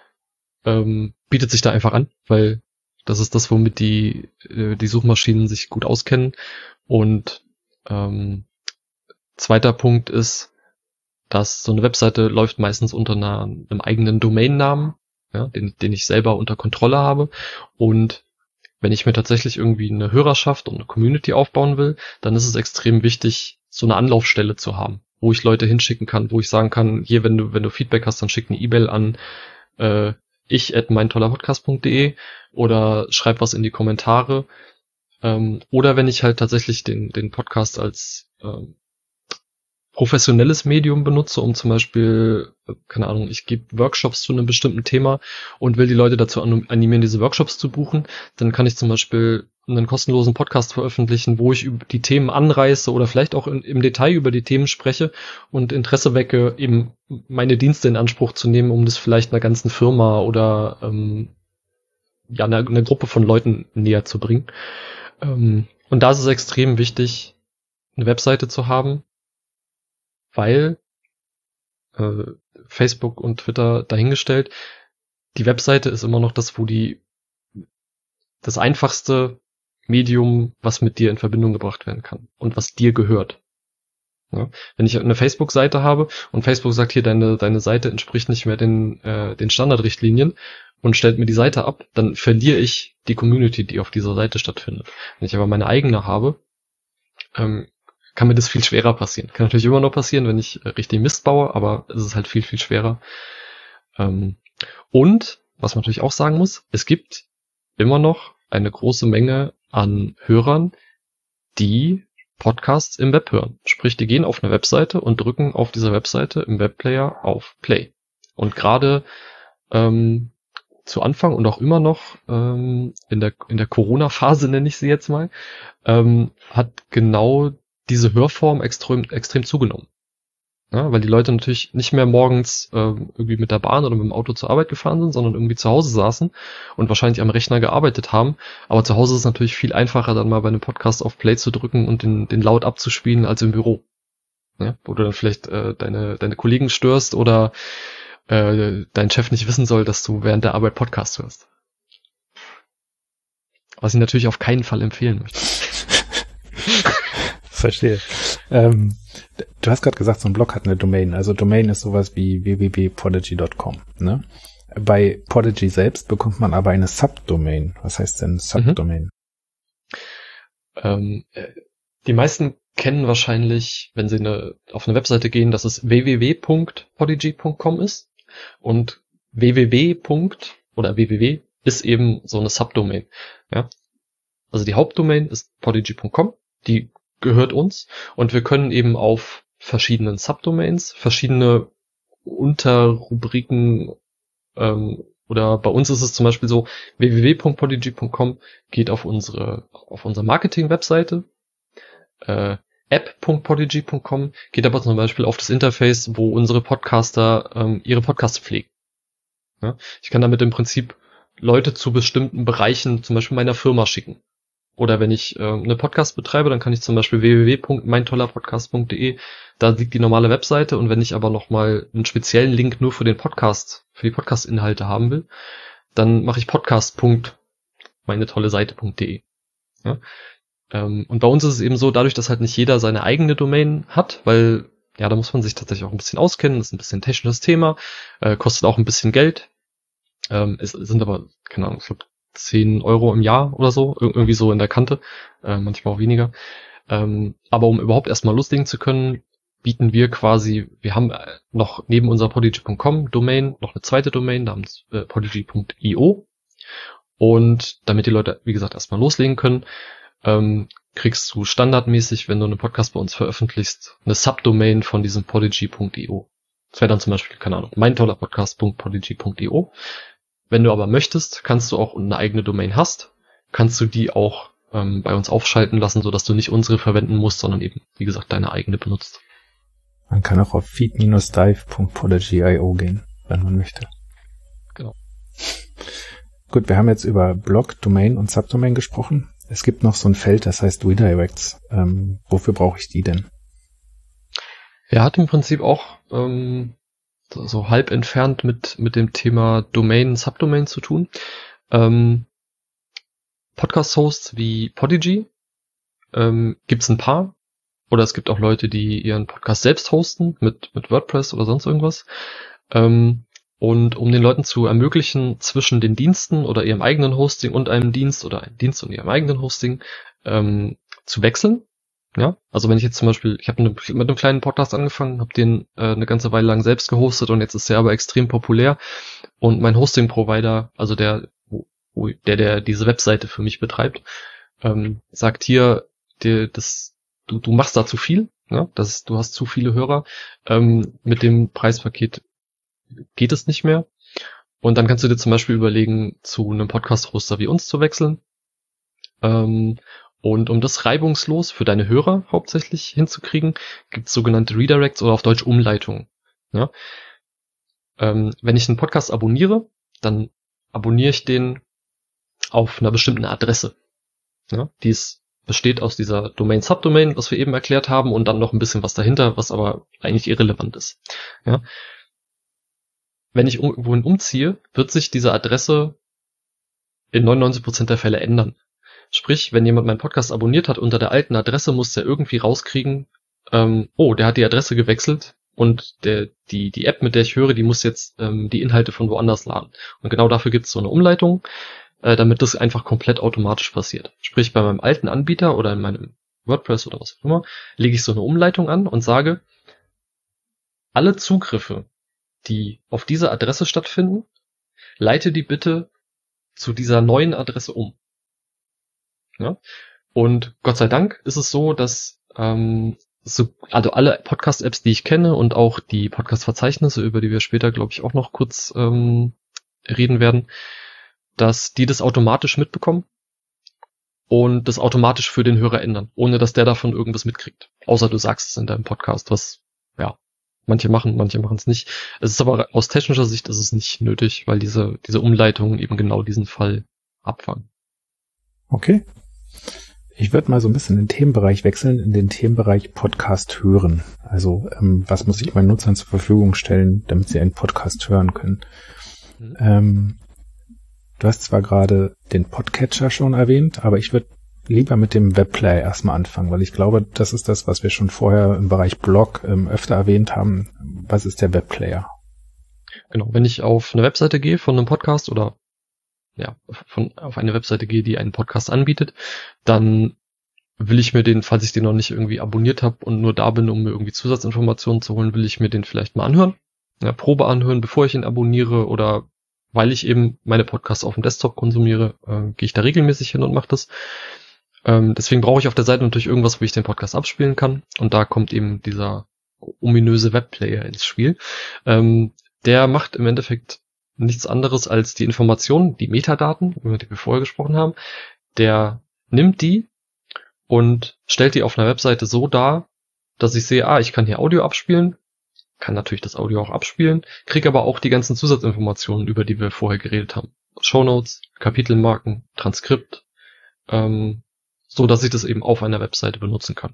bietet sich da einfach an, weil das ist das, womit die Suchmaschinen sich gut auskennen. Und zweiter Punkt ist, dass so eine Webseite läuft meistens unter einem eigenen Domainnamen, ja, den ich selber unter Kontrolle habe. Und wenn ich mir tatsächlich irgendwie eine Hörerschaft und eine Community aufbauen will, dann ist es extrem wichtig, so eine Anlaufstelle zu haben, wo ich Leute hinschicken kann, wo ich sagen kann, hier, wenn du Feedback hast, dann schick eine E-Mail an ich@meintollerpodcast.de oder schreib was in die Kommentare. Oder wenn ich halt tatsächlich den Podcast als professionelles Medium benutze, um zum Beispiel, keine Ahnung, ich gebe Workshops zu einem bestimmten Thema und will die Leute dazu animieren, diese Workshops zu buchen, dann kann ich zum Beispiel einen kostenlosen Podcast veröffentlichen, wo ich über die Themen anreiße oder vielleicht auch im Detail über die Themen spreche und Interesse wecke, eben meine Dienste in Anspruch zu nehmen, um das vielleicht einer ganzen Firma oder einer Gruppe von Leuten näher zu bringen. Und da ist es extrem wichtig, eine Webseite zu haben, weil Facebook und Twitter dahingestellt, die Webseite ist immer noch das einfachste Medium, was mit dir in Verbindung gebracht werden kann und was dir gehört. Ja? Wenn ich eine Facebook-Seite habe und Facebook sagt, hier, deine Seite entspricht nicht mehr den Standardrichtlinien und stellt mir die Seite ab, dann verliere ich die Community, die auf dieser Seite stattfindet. Wenn ich aber meine eigene habe, kann mir das viel schwerer passieren. Kann natürlich immer noch passieren, wenn ich richtig Mist baue, aber es ist halt viel, viel schwerer. Und, was man natürlich auch sagen muss, es gibt immer noch eine große Menge an Hörern, die Podcasts im Web hören. Sprich, die gehen auf eine Webseite und drücken auf dieser Webseite im Webplayer auf Play. Und gerade zu Anfang und auch immer noch in der Corona-Phase, nenne ich sie jetzt mal, hat genau diese Hörform extrem zugenommen. Ja, weil die Leute natürlich nicht mehr morgens irgendwie mit der Bahn oder mit dem Auto zur Arbeit gefahren sind, sondern irgendwie zu Hause saßen und wahrscheinlich am Rechner gearbeitet haben. Aber zu Hause ist es natürlich viel einfacher, dann mal bei einem Podcast auf Play zu drücken und den laut abzuspielen als im Büro. Ja, wo du dann vielleicht deine Kollegen störst oder dein Chef nicht wissen soll, dass du während der Arbeit Podcast hörst. Was ich natürlich auf keinen Fall empfehlen möchte. Verstehe. Du hast gerade gesagt, so ein Blog hat eine Domain. Also Domain ist sowas wie www.podigy.com, ne? Bei Podigy selbst bekommt man aber eine Subdomain. Was heißt denn Subdomain? Die meisten kennen wahrscheinlich, wenn sie auf eine Webseite gehen, dass es www.podigy.com ist. Und www. ist eben so eine Subdomain. Ja? Also die Hauptdomain ist podigy.com, die gehört uns und wir können eben auf verschiedenen Subdomains, verschiedene Unterrubriken oder bei uns ist es zum Beispiel so, www.podigy.com geht auf unsere Marketing-Webseite, app.podigy.com geht aber zum Beispiel auf das Interface, wo unsere Podcaster ihre Podcasts pflegen. Ja? Ich kann damit im Prinzip Leute zu bestimmten Bereichen, zum Beispiel meiner Firma, schicken. Oder wenn ich eine Podcast betreibe, dann kann ich zum Beispiel www.meintollerpodcast.de, da liegt die normale Webseite, und wenn ich aber nochmal einen speziellen Link nur für den Podcast, für die Podcast-Inhalte haben will, dann mache ich podcast.meinetolleseite.de. Ja? Und bei uns ist es eben so, dadurch, dass halt nicht jeder seine eigene Domain hat, weil, ja, da muss man sich tatsächlich auch ein bisschen auskennen, das ist ein bisschen ein technisches Thema, kostet auch ein bisschen Geld, es sind aber, keine Ahnung, 10 Euro im Jahr oder so, irgendwie so in der Kante, manchmal auch weniger. Aber um überhaupt erstmal loslegen zu können, bieten wir quasi, wir haben noch neben unserer podigy.com Domain noch eine zweite Domain namens podigy.io, und damit die Leute, wie gesagt, erstmal loslegen können, kriegst du standardmäßig, wenn du einen Podcast bei uns veröffentlichst, eine Subdomain von diesem podigy.io. Das wäre dann zum Beispiel, keine Ahnung, meintollerpodcast.podigy.io. Wenn du aber möchtest, kannst du auch eine eigene Domain hast, kannst du die auch bei uns aufschalten lassen, sodass du nicht unsere verwenden musst, sondern eben, wie gesagt, deine eigene benutzt. Man kann auch auf feed-dive.podigy.io gehen, wenn man möchte. Genau. Gut, wir haben jetzt über Blog, Domain und Subdomain gesprochen. Es gibt noch so ein Feld, das heißt Redirects. Wofür brauche ich die denn? Er hat im Prinzip auch so halb entfernt mit dem Thema Domain, Subdomain zu tun. Podcast-Hosts wie Podigy gibt's ein paar. Oder es gibt auch Leute, die ihren Podcast selbst hosten mit WordPress oder sonst irgendwas. Und um den Leuten zu ermöglichen, zwischen den Diensten oder ihrem eigenen Hosting und einem Dienst oder einem Dienst und ihrem eigenen Hosting zu wechseln. Ja, also wenn ich jetzt zum Beispiel, ich habe mit einem kleinen Podcast angefangen, habe den eine ganze Weile lang selbst gehostet, und jetzt ist der aber extrem populär, und mein Hosting-Provider, also der diese Webseite für mich betreibt, sagt hier, du machst da zu viel, ja? Du hast zu viele Hörer, mit dem Preispaket geht es nicht mehr, und dann kannst du dir zum Beispiel überlegen, zu einem Podcast-Hoster wie uns zu wechseln, und um das reibungslos für deine Hörer hauptsächlich hinzukriegen, gibt es sogenannte Redirects oder auf Deutsch Umleitungen. Ja? Wenn ich einen Podcast abonniere, dann abonniere ich den auf einer bestimmten Adresse. Ja? Die besteht aus dieser Domain-Subdomain, was wir eben erklärt haben, und dann noch ein bisschen was dahinter, was aber eigentlich irrelevant ist. Ja? Wenn ich irgendwohin umziehe, wird sich diese Adresse in 99% der Fälle ändern. Sprich, wenn jemand meinen Podcast abonniert hat unter der alten Adresse, muss der irgendwie rauskriegen, der hat die Adresse gewechselt, und die App, mit der ich höre, die muss jetzt die Inhalte von woanders laden. Und genau dafür gibt es so eine Umleitung, damit das einfach komplett automatisch passiert. Sprich, bei meinem alten Anbieter oder in meinem WordPress oder was auch immer, lege ich so eine Umleitung an und sage, alle Zugriffe, die auf diese Adresse stattfinden, leite die bitte zu dieser neuen Adresse um. Ja? Und Gott sei Dank ist es so, dass also alle Podcast-Apps, die ich kenne, und auch die Podcast-Verzeichnisse, über die wir später, glaube ich, auch noch kurz reden werden, dass die das automatisch mitbekommen und das automatisch für den Hörer ändern, ohne dass der davon irgendwas mitkriegt. Außer du sagst es in deinem Podcast, was, ja, manche machen es nicht. Es ist aber aus technischer Sicht ist es nicht nötig, weil diese Umleitungen eben genau diesen Fall abfangen. Okay. Ich würde mal so ein bisschen den Themenbereich wechseln, in den Themenbereich Podcast hören. Also was muss ich meinen Nutzern zur Verfügung stellen, damit sie einen Podcast hören können? Du hast zwar gerade den Podcatcher schon erwähnt, aber ich würde lieber mit dem Webplayer erstmal anfangen, weil ich glaube, das ist das, was wir schon vorher im Bereich Blog öfter erwähnt haben. Was ist der Webplayer? Genau, wenn ich auf eine Webseite gehe von einem Podcast oder auf eine Webseite gehe, die einen Podcast anbietet, dann will ich mir den, falls ich den noch nicht irgendwie abonniert habe und nur da bin, um mir irgendwie Zusatzinformationen zu holen, will ich mir den vielleicht mal anhören. Ja, Probe anhören, bevor ich ihn abonniere, oder weil ich eben meine Podcasts auf dem Desktop konsumiere, gehe ich da regelmäßig hin und mache das. Deswegen brauche ich auf der Seite natürlich irgendwas, wo ich den Podcast abspielen kann. Und da kommt eben dieser ominöse Webplayer ins Spiel. Der macht im Endeffekt nichts anderes als die Informationen, die Metadaten, über die wir vorher gesprochen haben. Der nimmt die und stellt die auf einer Webseite so dar, dass ich sehe, ich kann hier Audio abspielen, kann natürlich das Audio auch abspielen, kriege aber auch die ganzen Zusatzinformationen, über die wir vorher geredet haben. Shownotes, Kapitelmarken, Transkript, so dass ich das eben auf einer Webseite benutzen kann.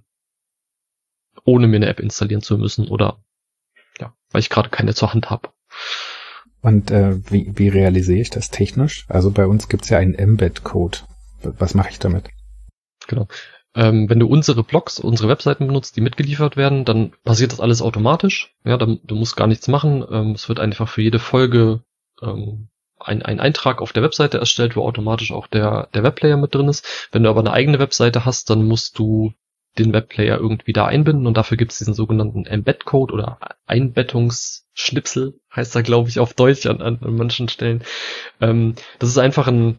Ohne mir eine App installieren zu müssen oder weil ich gerade keine zur Hand habe. Und wie realisiere ich das technisch? Also bei uns gibt's ja einen Embed-Code. Was mache ich damit? Genau. Wenn du unsere Blogs, unsere Webseiten benutzt, die mitgeliefert werden, dann passiert das alles automatisch. Ja, du musst gar nichts machen. Es wird einfach für jede Folge ein Eintrag auf der Webseite erstellt, wo automatisch auch der Webplayer mit drin ist. Wenn du aber eine eigene Webseite hast, dann musst du den Webplayer irgendwie da einbinden und dafür gibt es diesen sogenannten Embed-Code oder Einbettungsschnipsel, heißt er, glaube ich, auf Deutsch an manchen Stellen. Das ist einfach ein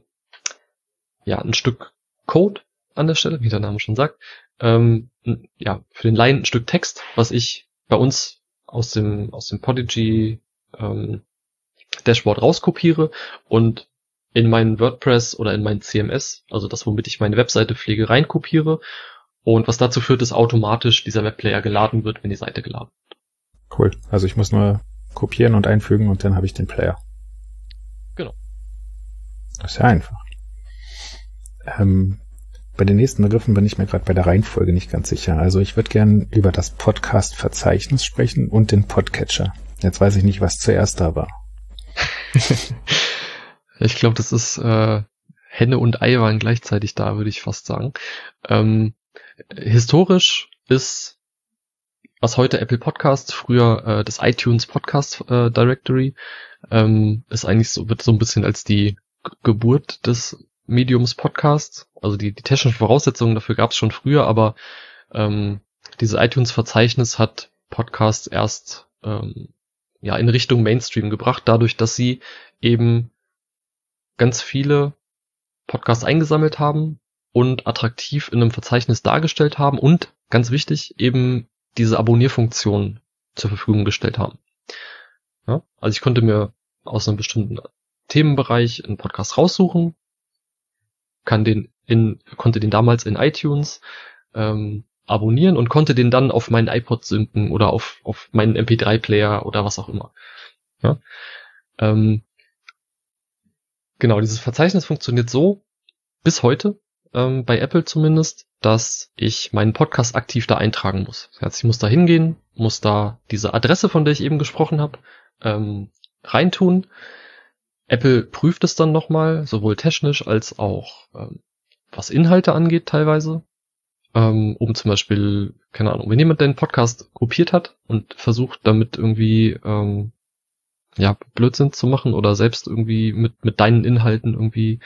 Stück Code an der Stelle, wie der Name schon sagt. Für den Laien ein Stück Text, was ich bei uns aus dem Podigy Dashboard rauskopiere und in meinen WordPress oder in mein CMS, also das, womit ich meine Webseite pflege, reinkopiere. Und was dazu führt, dass automatisch dieser Webplayer geladen wird, wenn die Seite geladen wird. Cool. Also ich muss nur kopieren und einfügen und dann habe ich den Player. Genau. Das ist ja einfach. Bei den nächsten Begriffen bin ich mir gerade bei der Reihenfolge nicht ganz sicher. Also ich würde gern über das Podcast-Verzeichnis sprechen und den Podcatcher. Jetzt weiß ich nicht, was zuerst da war. Ich glaube, das ist Henne und Ei waren gleichzeitig da, würde ich fast sagen. Historisch ist, was heute Apple Podcasts, früher das iTunes Podcast Directory, ist eigentlich wird so ein bisschen als die Geburt des Mediums Podcasts. Also die technischen Voraussetzungen dafür gab es schon früher, aber dieses iTunes-Verzeichnis hat Podcasts erst in Richtung Mainstream gebracht, dadurch, dass sie eben ganz viele Podcasts eingesammelt haben und attraktiv in einem Verzeichnis dargestellt haben und, ganz wichtig, eben diese Abonnierfunktion zur Verfügung gestellt haben. Ja, also ich konnte mir aus einem bestimmten Themenbereich einen Podcast raussuchen, konnte den damals in iTunes abonnieren und konnte den dann auf meinen iPod synken oder auf meinen MP3-Player oder was auch immer. Ja? Genau, dieses Verzeichnis funktioniert so, bis heute, bei Apple zumindest, dass ich meinen Podcast aktiv da eintragen muss. Das heißt, ich muss da hingehen, muss da diese Adresse, von der ich eben gesprochen habe, reintun. Apple prüft es dann nochmal, sowohl technisch als auch was Inhalte angeht teilweise. Um zum Beispiel, keine Ahnung, wenn jemand deinen Podcast kopiert hat und versucht damit irgendwie Blödsinn zu machen oder selbst irgendwie mit deinen Inhalten irgendwie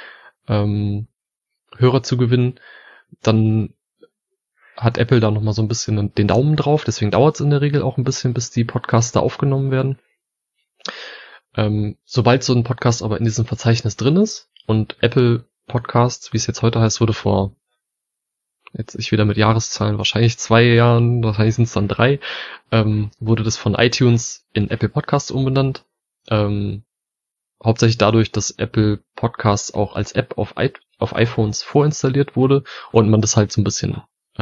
Hörer zu gewinnen, dann hat Apple da nochmal so ein bisschen den Daumen drauf, deswegen dauert es in der Regel auch ein bisschen, bis die Podcasts da aufgenommen werden. Sobald so ein Podcast aber in diesem Verzeichnis drin ist und Apple Podcasts, wie es jetzt heute heißt, wurde vor, jetzt ich wieder mit Jahreszahlen, wahrscheinlich 2 Jahren, wahrscheinlich sind es dann 3, wurde das von iTunes in Apple Podcasts umbenannt. Hauptsächlich dadurch, dass Apple Podcasts auch als App auf iPhones vorinstalliert wurde und man das halt so ein bisschen,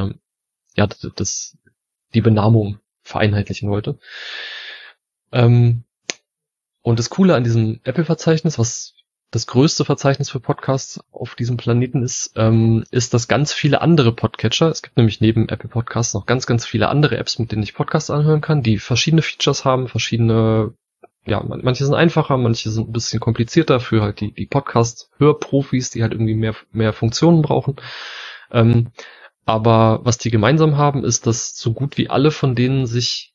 die Benamung vereinheitlichen wollte. Und das Coole an diesem Apple-Verzeichnis, was das größte Verzeichnis für Podcasts auf diesem Planeten ist, dass ganz viele andere Podcatcher, es gibt nämlich neben Apple Podcasts noch ganz, ganz viele andere Apps, mit denen ich Podcasts anhören kann, die verschiedene Features haben, verschiedene manche sind einfacher, manche sind ein bisschen komplizierter für halt die Podcast-Hörprofis, die halt irgendwie mehr Funktionen brauchen. Aber was die gemeinsam haben, ist, dass so gut wie alle von denen sich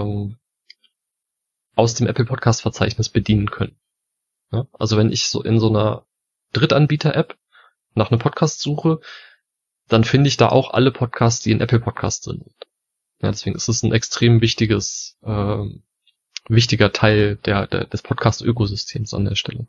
aus dem Apple Podcast Verzeichnis bedienen können. Ja? Also wenn ich so in so einer Drittanbieter-App nach einem Podcast suche, dann finde ich da auch alle Podcasts, die in Apple Podcasts drin sind. Ja, deswegen ist es ein extrem wichtiger Teil des Podcast-Ökosystems an der Stelle.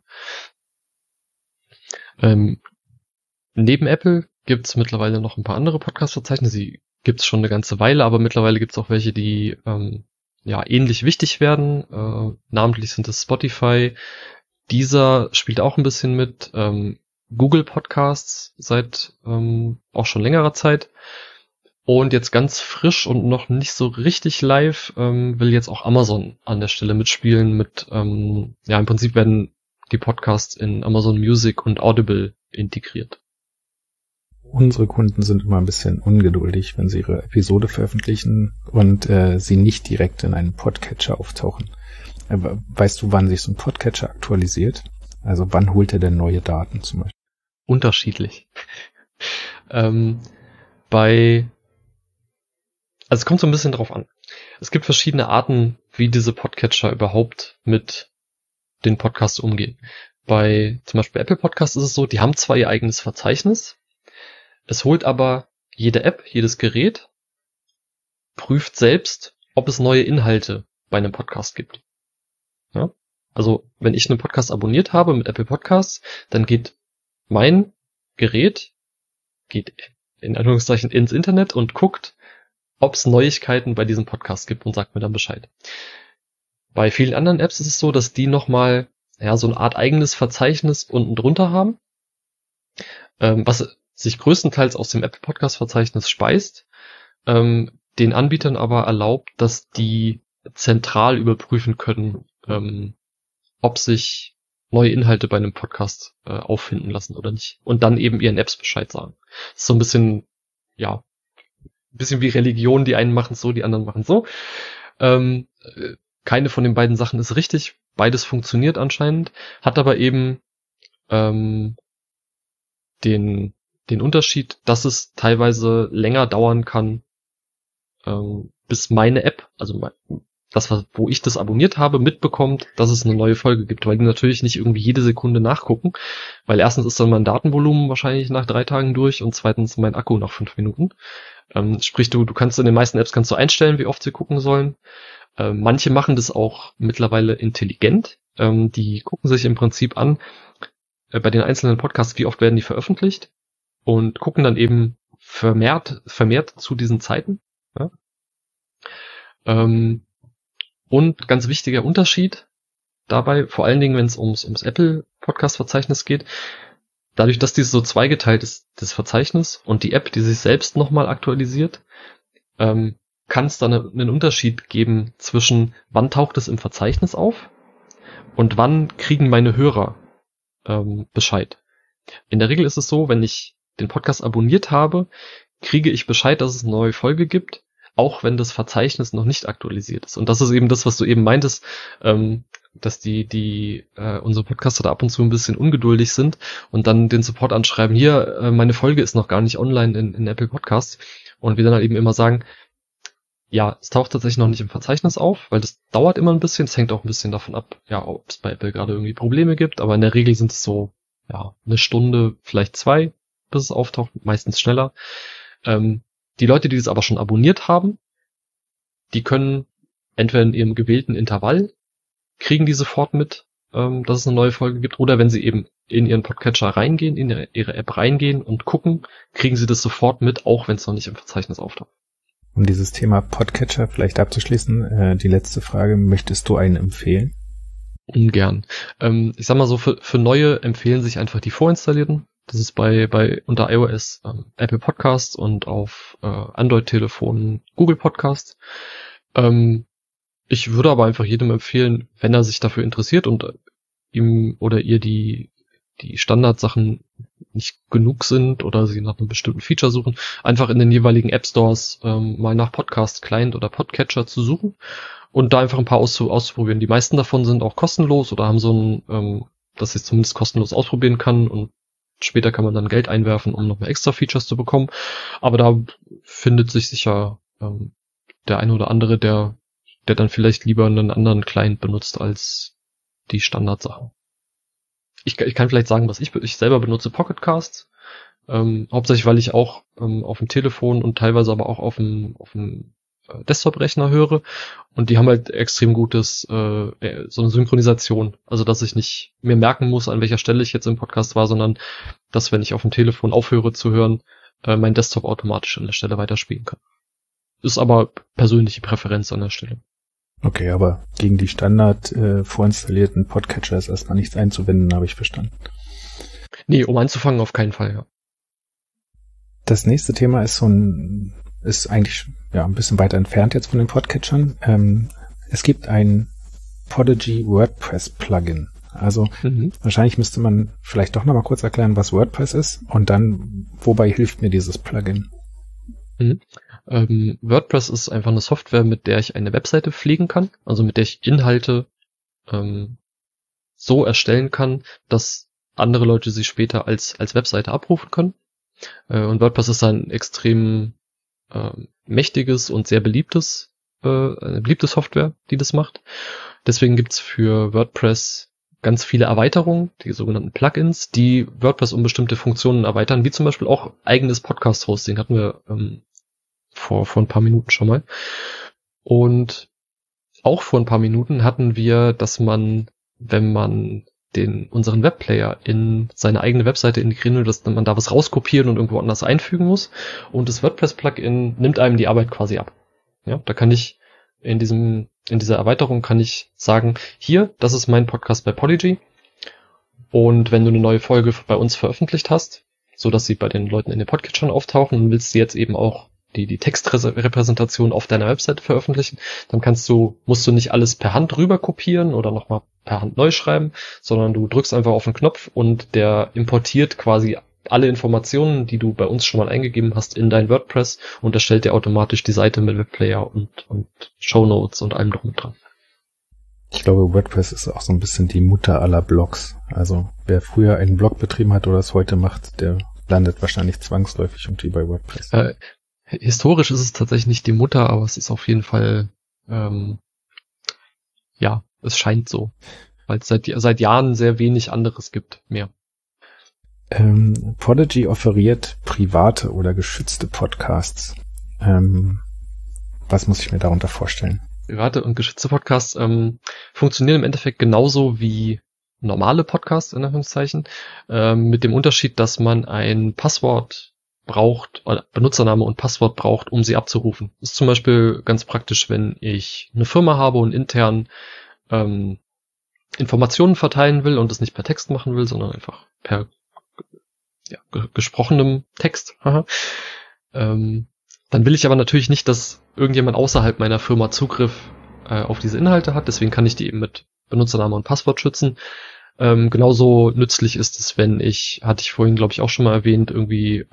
Neben Apple gibt's mittlerweile noch ein paar andere Podcast-Verzeichnisse. Die gibt's schon eine ganze Weile, aber mittlerweile gibt's auch welche, die ähnlich wichtig werden. Namentlich sind es Spotify. Dieser spielt auch ein bisschen mit. Google Podcasts seit auch schon längerer Zeit. Und jetzt ganz frisch und noch nicht so richtig live will jetzt auch Amazon an der Stelle mitspielen mit, im Prinzip werden die Podcasts in Amazon Music und Audible integriert. Unsere Kunden sind immer ein bisschen ungeduldig, wenn sie ihre Episode veröffentlichen und sie nicht direkt in einem Podcatcher auftauchen. Weißt du, wann sich so ein Podcatcher aktualisiert? Also wann holt er denn neue Daten zum Beispiel? Unterschiedlich. Also es kommt so ein bisschen drauf an. Es gibt verschiedene Arten, wie diese Podcatcher überhaupt mit den Podcasts umgehen. Bei zum Beispiel Apple Podcasts ist es so, die haben zwar ihr eigenes Verzeichnis, es holt aber jede App, jedes Gerät, prüft selbst, ob es neue Inhalte bei einem Podcast gibt. Ja? Also wenn ich einen Podcast abonniert habe mit Apple Podcasts, dann geht mein Gerät, in Anführungszeichen ins Internet und guckt, ob es Neuigkeiten bei diesem Podcast gibt und sagt mir dann Bescheid. Bei vielen anderen Apps ist es so, dass die nochmal so eine Art eigenes Verzeichnis unten drunter haben, was sich größtenteils aus dem Apple Podcast Verzeichnis speist, den Anbietern aber erlaubt, dass die zentral überprüfen können, ob sich neue Inhalte bei einem Podcast auffinden lassen oder nicht. Und dann eben ihren Apps Bescheid sagen. Das ist so ein bisschen, wie Religion, die einen machen so, die anderen machen so. Keine von den beiden Sachen ist richtig. Beides funktioniert anscheinend, hat aber eben den Unterschied, dass es teilweise länger dauern kann, bis meine App, also das, wo ich das abonniert habe, mitbekommt, dass es eine neue Folge gibt, weil die natürlich nicht irgendwie jede Sekunde nachgucken, weil erstens ist dann mein Datenvolumen wahrscheinlich nach 3 Tagen durch und zweitens mein Akku nach 5 Minuten. Sprich, du kannst in den meisten Apps einstellen, wie oft sie gucken sollen. Manche machen das auch mittlerweile intelligent. Die gucken sich im Prinzip an, bei den einzelnen Podcasts, wie oft werden die veröffentlicht und gucken dann eben vermehrt zu diesen Zeiten. Ja? Und ganz wichtiger Unterschied dabei, vor allen Dingen, wenn es ums Apple Podcast Verzeichnis geht, dadurch, dass dieses so zweigeteilt ist, das Verzeichnis und die App, die sich selbst nochmal aktualisiert, kann es dann einen Unterschied geben zwischen, wann taucht es im Verzeichnis auf und wann kriegen meine Hörer Bescheid. In der Regel ist es so, wenn ich den Podcast abonniert habe, kriege ich Bescheid, dass es eine neue Folge gibt, auch wenn das Verzeichnis noch nicht aktualisiert ist. Und das ist eben das, was du eben meintest, dass unsere Podcaster da ab und zu ein bisschen ungeduldig sind und dann den Support anschreiben, hier, meine Folge ist noch gar nicht online in Apple Podcasts. Und wir dann halt eben immer sagen, ja, es taucht tatsächlich noch nicht im Verzeichnis auf, weil das dauert immer ein bisschen. Es hängt auch ein bisschen davon ab, ob es bei Apple gerade irgendwie Probleme gibt. Aber in der Regel sind es so, 1 Stunde, vielleicht 2, bis es auftaucht, meistens schneller. Die Leute, die das aber schon abonniert haben, die können entweder in ihrem gewählten Intervall kriegen die sofort mit, dass es eine neue Folge gibt, oder wenn sie eben in ihren Podcatcher reingehen, in ihre App reingehen und gucken, kriegen sie das sofort mit, auch wenn es noch nicht im Verzeichnis auftaucht. Um dieses Thema Podcatcher vielleicht abzuschließen, die letzte Frage, möchtest du einen empfehlen? Ungern. Ich sag mal so, für neue empfehlen sich einfach die vorinstallierten. Das ist unter iOS Apple Podcasts und auf Android-Telefonen Google Podcasts. Ich würde aber einfach jedem empfehlen, wenn er sich dafür interessiert und ihm oder ihr die Standardsachen nicht genug sind oder sie nach einem bestimmten Feature suchen, einfach in den jeweiligen App Stores mal nach Podcast Client oder Podcatcher zu suchen und da einfach ein paar auszuprobieren. Die meisten davon sind auch kostenlos oder haben so ein, dass ich zumindest kostenlos ausprobieren kann und später kann man dann Geld einwerfen, um noch mehr extra Features zu bekommen. Aber da findet sich sicher der eine oder andere, der dann vielleicht lieber einen anderen Client benutzt als die Standardsachen. Ich kann vielleicht sagen, was ich selber benutze Pocket Casts, hauptsächlich weil ich auch auf dem Telefon und teilweise aber auch auf dem Desktop-Rechner höre und die haben halt extrem gutes so eine Synchronisation, also dass ich nicht mir merken muss, an welcher Stelle ich jetzt im Podcast war, sondern dass, wenn ich auf dem Telefon aufhöre zu hören, mein Desktop automatisch an der Stelle weiterspielen kann. Ist aber persönliche Präferenz an der Stelle. Okay, aber gegen die Standard vorinstallierten Podcatcher ist erstmal nichts einzuwenden, habe ich verstanden. Nee, um anzufangen auf keinen Fall, ja. Das nächste Thema ist ist eigentlich ein bisschen weiter entfernt jetzt von den Podcatchern. Es gibt ein Podigy WordPress Plugin. Also wahrscheinlich müsste man vielleicht doch nochmal kurz erklären, was WordPress ist und dann, wobei hilft mir dieses Plugin? WordPress ist einfach eine Software, mit der ich eine Webseite pflegen kann, also mit der ich Inhalte so erstellen kann, dass andere Leute sie später als Webseite abrufen können. Und WordPress ist ein extrem mächtiges und sehr eine beliebte Software, die das macht. Deswegen gibt's für WordPress ganz viele Erweiterungen, die sogenannten Plugins, die WordPress um bestimmte Funktionen erweitern, wie zum Beispiel auch eigenes Podcast-Hosting, hatten wir vor ein paar Minuten schon mal. Und auch vor ein paar Minuten hatten wir, dass man, wenn man unseren Webplayer in seine eigene Webseite integrieren will, dass man da was rauskopieren und irgendwo anders einfügen muss. Und das WordPress-Plugin nimmt einem die Arbeit quasi ab. Ja, da kann ich in dieser Erweiterung kann ich sagen, hier, das ist mein Podcast bei Podigy. Und wenn du eine neue Folge bei uns veröffentlicht hast, so dass sie bei den Leuten in den Podcatchern auftauchen und willst sie jetzt eben auch die Textrepräsentation auf deiner Webseite veröffentlichen, dann musst du nicht alles per Hand rüber kopieren oder nochmal per Hand neu schreiben, sondern du drückst einfach auf den Knopf und der importiert quasi alle Informationen, die du bei uns schon mal eingegeben hast, in dein WordPress und erstellt dir automatisch die Seite mit Webplayer und Shownotes und allem drum und dran. Ich glaube, WordPress ist auch so ein bisschen die Mutter aller Blogs. Also wer früher einen Blog betrieben hat oder es heute macht, der landet wahrscheinlich zwangsläufig irgendwie bei WordPress. Historisch ist es tatsächlich nicht die Mutter, aber es ist auf jeden Fall, es scheint so. Weil es seit Jahren sehr wenig anderes gibt, mehr. Podigy offeriert private oder geschützte Podcasts. Was muss ich mir darunter vorstellen? Private und geschützte Podcasts funktionieren im Endeffekt genauso wie normale Podcasts, in Anführungszeichen, mit dem Unterschied, dass man ein Passwort braucht, oder Benutzername und Passwort braucht, um sie abzurufen. Das ist zum Beispiel ganz praktisch, wenn ich eine Firma habe und intern Informationen verteilen will und es nicht per Text machen will, sondern einfach per gesprochenem Text. Dann will ich aber natürlich nicht, dass irgendjemand außerhalb meiner Firma Zugriff auf diese Inhalte hat, deswegen kann ich die eben mit Benutzername und Passwort schützen. Genauso nützlich ist es, hatte ich vorhin, glaube ich, auch schon mal erwähnt, irgendwie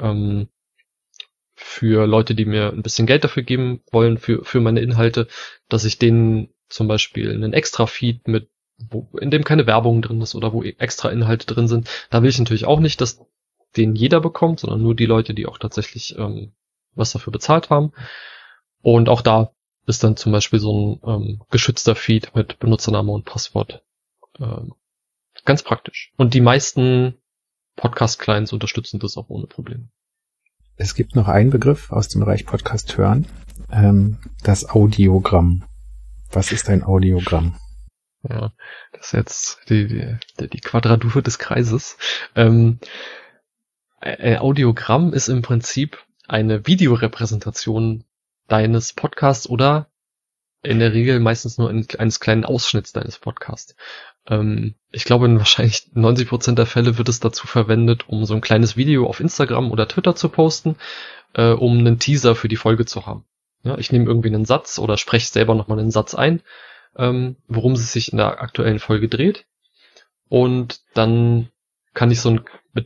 für Leute, die mir ein bisschen Geld dafür geben wollen, für meine Inhalte, dass ich denen zum Beispiel einen Extra-Feed in dem keine Werbung drin ist oder wo extra Inhalte drin sind. Da will ich natürlich auch nicht, dass den jeder bekommt, sondern nur die Leute, die auch tatsächlich was dafür bezahlt haben. Und auch da ist dann zum Beispiel so ein geschützter Feed mit Benutzername und Passwort ganz praktisch. Und die meisten Podcast-Clients unterstützen das auch ohne Probleme. Es gibt noch einen Begriff aus dem Bereich Podcast hören, das Audiogramm. Was ist ein Audiogramm? Ja, das ist jetzt die Quadratur des Kreises. Ein Audiogramm ist im Prinzip eine Videorepräsentation deines Podcasts oder in der Regel meistens nur eines kleinen Ausschnitts deines Podcasts. Ich glaube, in wahrscheinlich 90% der Fälle wird es dazu verwendet, um so ein kleines Video auf Instagram oder Twitter zu posten, um einen Teaser für die Folge zu haben. Ja, ich nehme irgendwie einen Satz oder spreche selber nochmal einen Satz ein, worum es sich in der aktuellen Folge dreht. Und dann kann ich mit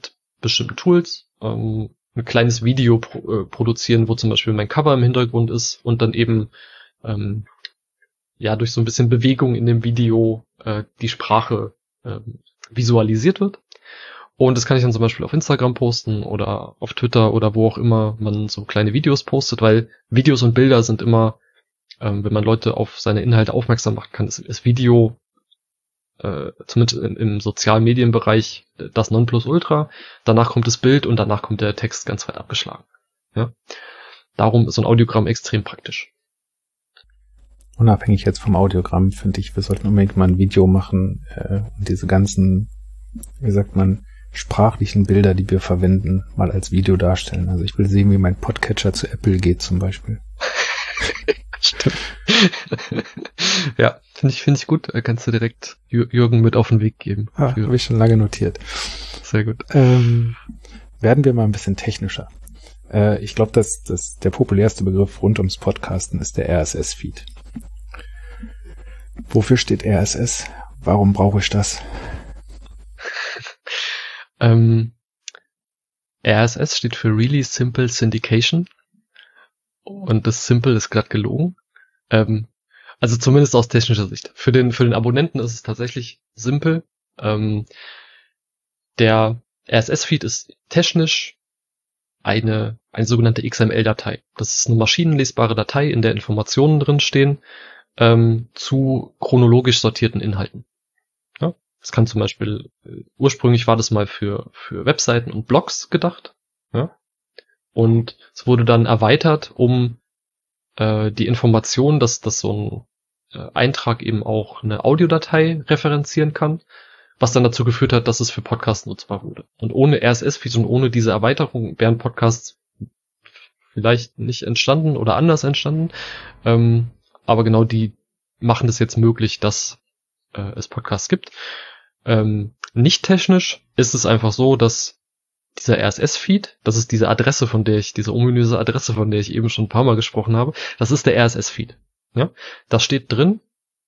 bestimmten Tools ein kleines Video produzieren, wo zum Beispiel mein Cover im Hintergrund ist und dann eben durch so ein bisschen Bewegung in dem Video die Sprache visualisiert wird. Und das kann ich dann zum Beispiel auf Instagram posten oder auf Twitter oder wo auch immer man so kleine Videos postet, weil Videos und Bilder sind immer, wenn man Leute auf seine Inhalte aufmerksam machen kann, ist Video zumindest im sozialen Medienbereich das Nonplusultra. Danach kommt das Bild und danach kommt der Text ganz weit abgeschlagen. Ja? Darum ist so ein Audiogramm extrem praktisch. Unabhängig jetzt vom Audiogramm finde ich, wir sollten unbedingt mal ein Video machen und diese ganzen, wie sagt man, sprachlichen Bilder, die wir verwenden, mal als Video darstellen. Also ich will sehen, wie mein Podcatcher zu Apple geht zum Beispiel. Stimmt. Ja, finde ich gut. Kannst du direkt Jürgen mit auf den Weg geben. Habe ich schon lange notiert. Sehr gut. Werden wir mal ein bisschen technischer. Ich glaube, dass der populärste Begriff rund ums Podcasten ist der RSS-Feed. Wofür steht RSS? Warum brauche ich das? RSS steht für Really Simple Syndication. Und das Simple ist glatt gelogen. Also zumindest aus technischer Sicht. Für den Abonnenten ist es tatsächlich simpel. Der RSS-Feed ist technisch eine sogenannte XML-Datei. Das ist eine maschinenlesbare Datei, in der Informationen drin stehen zu chronologisch sortierten Inhalten. Ja? Das kann zum Beispiel, ursprünglich war das mal für Webseiten und Blogs gedacht. Ja? Und es wurde dann erweitert, um die Information, dass so ein Eintrag eben auch eine Audiodatei referenzieren kann, was dann dazu geführt hat, dass es für Podcasts nutzbar wurde. Und ohne RSS-Feed und ohne diese Erweiterung wären Podcasts vielleicht nicht entstanden oder anders entstanden. Aber genau die machen das jetzt möglich, dass es Podcasts gibt. Nicht technisch ist es einfach so, dass dieser RSS-Feed, das ist diese ominöse Adresse, von der ich eben schon ein paar Mal gesprochen habe, das ist der RSS-Feed. Ja? Da steht drin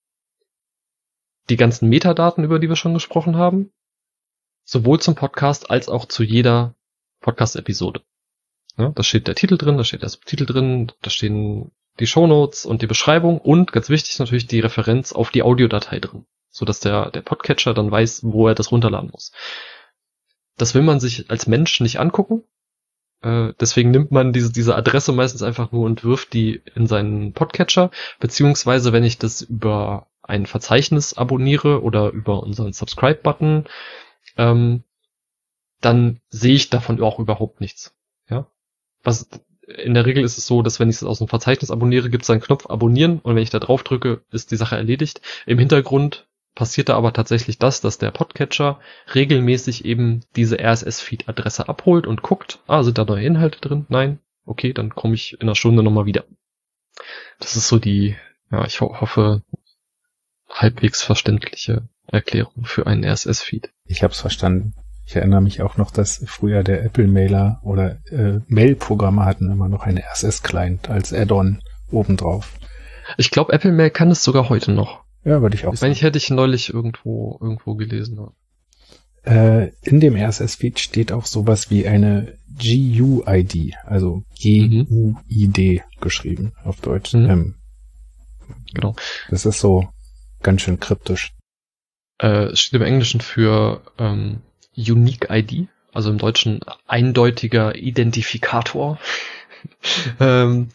die ganzen Metadaten, über die wir schon gesprochen haben, sowohl zum Podcast als auch zu jeder Podcast-Episode. Ja? Da steht der Titel drin, da steht der Subtitel drin, da stehen die Shownotes und die Beschreibung und, ganz wichtig, natürlich die Referenz auf die Audiodatei drin, sodass der Podcatcher dann weiß, wo er das runterladen muss. Das will man sich als Mensch nicht angucken. Deswegen nimmt man diese Adresse meistens einfach nur und wirft die in seinen Podcatcher. Beziehungsweise, wenn ich das über ein Verzeichnis abonniere oder über unseren Subscribe-Button, dann sehe ich davon auch überhaupt nichts. Ja? In der Regel ist es so, dass wenn ich es aus dem Verzeichnis abonniere, gibt es einen Knopf Abonnieren und wenn ich da drauf drücke, ist die Sache erledigt. Im Hintergrund passiert da aber tatsächlich dass der Podcatcher regelmäßig eben diese RSS-Feed-Adresse abholt und guckt, sind da neue Inhalte drin? Nein? Okay, dann komme ich in einer Stunde nochmal wieder. Das ist so die, ich hoffe, halbwegs verständliche Erklärung für einen RSS-Feed. Ich habe es verstanden. Ich erinnere mich auch noch, dass früher der Apple-Mailer oder Mail-Programme hatten immer noch einen RSS-Client als Add-on obendrauf. Ich glaube, Apple Mail kann es sogar heute noch. Ja, würde ich auch sagen. Hätte ich neulich irgendwo gelesen. In dem RSS-Feed steht auch sowas wie eine GUID, also GUID geschrieben auf Deutsch. Genau. Das ist so ganz schön kryptisch. Es steht im Englischen für Unique ID, also im Deutschen eindeutiger Identifikator. Also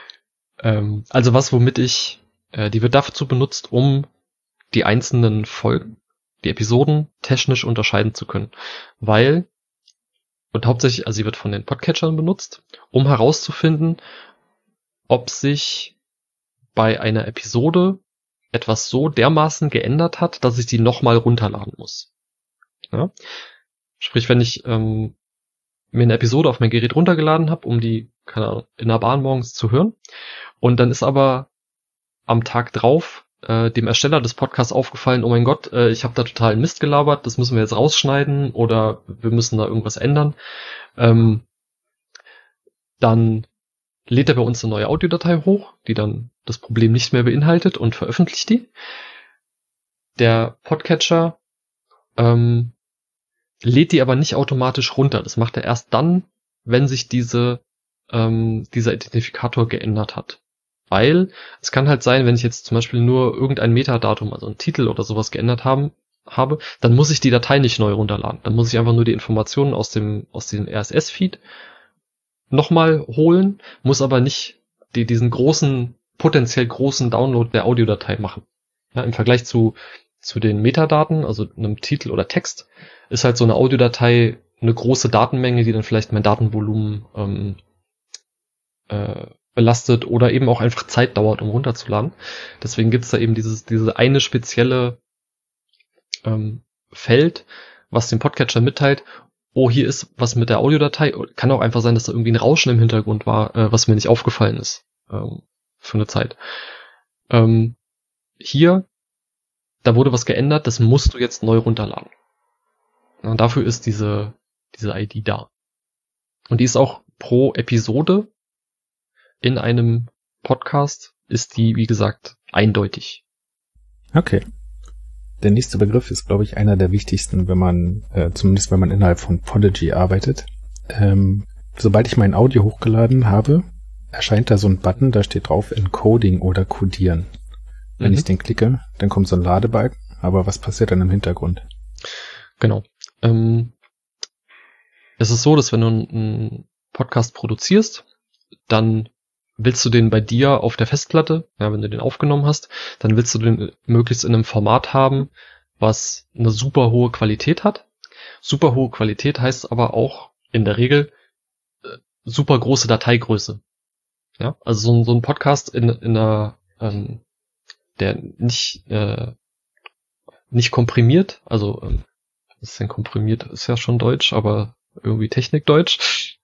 womit die wird dazu benutzt, um die einzelnen Folgen, die Episoden technisch unterscheiden zu können. Hauptsächlich, sie wird von den Podcatchern benutzt, um herauszufinden, ob sich bei einer Episode etwas so dermaßen geändert hat, dass ich die nochmal runterladen muss. Ja? Sprich, wenn ich mir eine Episode auf mein Gerät runtergeladen habe, um die, keine Ahnung, in der Bahn morgens zu hören, und dann ist aber am Tag drauf dem Ersteller des Podcasts aufgefallen, oh mein Gott, ich habe da total Mist gelabert, das müssen wir jetzt rausschneiden oder wir müssen da irgendwas ändern, dann lädt er bei uns eine neue Audiodatei hoch, die dann das Problem nicht mehr beinhaltet und veröffentlicht die. Der Podcatcher lädt die aber nicht automatisch runter. Das macht er erst dann, wenn sich dieser Identifikator geändert hat. Weil es kann halt sein, wenn ich jetzt zum Beispiel nur irgendein Metadatum, also einen Titel oder sowas geändert habe, dann muss ich die Datei nicht neu runterladen. Dann muss ich einfach nur die Informationen aus diesem RSS-Feed nochmal holen, muss aber nicht diesen potenziell großen Download der Audiodatei machen. Ja, im Vergleich zu den Metadaten, also einem Titel oder Text, ist halt so eine Audiodatei eine große Datenmenge, die dann vielleicht mein Datenvolumen belastet oder eben auch einfach Zeit dauert, um runterzuladen. Deswegen gibt's da eben diese eine spezielle Feld, was dem Podcatcher mitteilt, oh, hier ist was mit der Audiodatei. Kann auch einfach sein, dass da irgendwie ein Rauschen im Hintergrund war, was mir nicht aufgefallen ist für eine Zeit. Hier, da wurde was geändert, das musst du jetzt neu runterladen. Und dafür ist diese ID da. Und die ist auch pro Episode in einem Podcast, ist die, wie gesagt, eindeutig. Okay. Der nächste Begriff ist, glaube ich, einer der wichtigsten, zumindest wenn man innerhalb von Podigy arbeitet. Sobald ich mein Audio hochgeladen habe, erscheint da so ein Button, da steht drauf Encoding oder Codieren. Wenn ich den klicke, dann kommt so ein Ladebalken, aber was passiert dann im Hintergrund? Genau. Es ist so, dass wenn du einen Podcast produzierst, dann willst du den bei dir auf der Festplatte, ja, wenn du den aufgenommen hast, dann willst du den möglichst in einem Format haben, was eine super hohe Qualität hat. Super hohe Qualität heißt aber auch in der Regel super große Dateigröße. Ja, also so ein Podcast in einer, der nicht komprimiert, also was ist denn komprimiert? Ist ja schon Deutsch, aber irgendwie Technikdeutsch.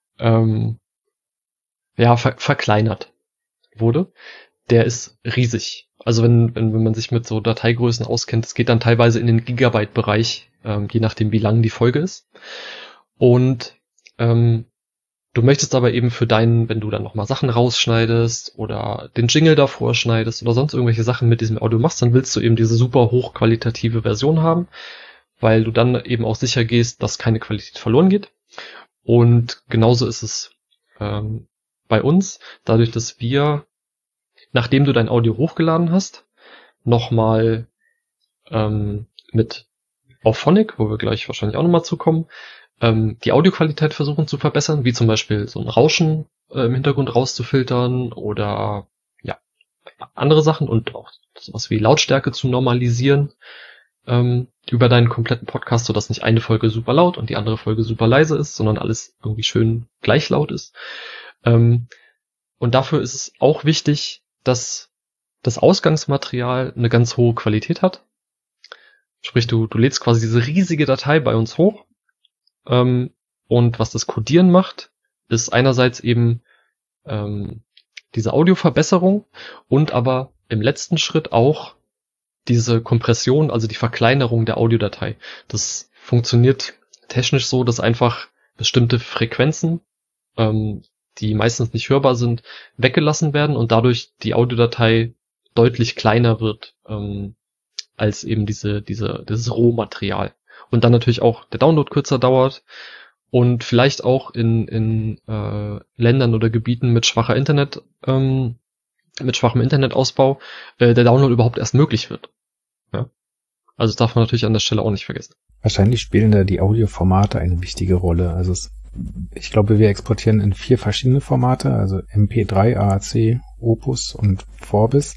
Verkleinert wurde, der ist riesig. Also wenn man sich mit so Dateigrößen auskennt, es geht dann teilweise in den Gigabyte-Bereich, je nachdem wie lang die Folge ist. Und du möchtest aber eben wenn du dann nochmal Sachen rausschneidest oder den Jingle davor schneidest oder sonst irgendwelche Sachen mit diesem Audio machst, dann willst du eben diese super hochqualitative Version haben, weil du dann eben auch sicher gehst, dass keine Qualität verloren geht. Und genauso ist es bei uns, dadurch, dass wir, nachdem du dein Audio hochgeladen hast, nochmal mit Auphonic, wo wir gleich wahrscheinlich auch nochmal zukommen, die Audioqualität versuchen zu verbessern, wie zum Beispiel so ein Rauschen im Hintergrund rauszufiltern oder ja andere Sachen und auch sowas wie Lautstärke zu normalisieren über deinen kompletten Podcast, sodass nicht eine Folge super laut und die andere Folge super leise ist, sondern alles irgendwie schön gleich laut ist. Und dafür ist es auch wichtig, dass das Ausgangsmaterial eine ganz hohe Qualität hat. Sprich, du lädst quasi diese riesige Datei bei uns hoch. Und was das Codieren macht, ist einerseits eben diese Audioverbesserung und aber im letzten Schritt auch diese Kompression, also die Verkleinerung der Audiodatei. Das funktioniert technisch so, dass einfach bestimmte Frequenzen, die meistens nicht hörbar sind, weggelassen werden und dadurch die Audiodatei deutlich kleiner wird als eben dieses Rohmaterial. Und dann natürlich auch der Download kürzer dauert und vielleicht auch in Ländern oder Gebieten mit schwachem Internetausbau der Download überhaupt erst möglich wird. Ja? Also das darf man natürlich an der Stelle auch nicht vergessen. Wahrscheinlich spielen da die Audioformate eine wichtige Rolle. Also ich glaube, wir exportieren in 4 verschiedene Formate, also MP3, AAC, Opus und Vorbis.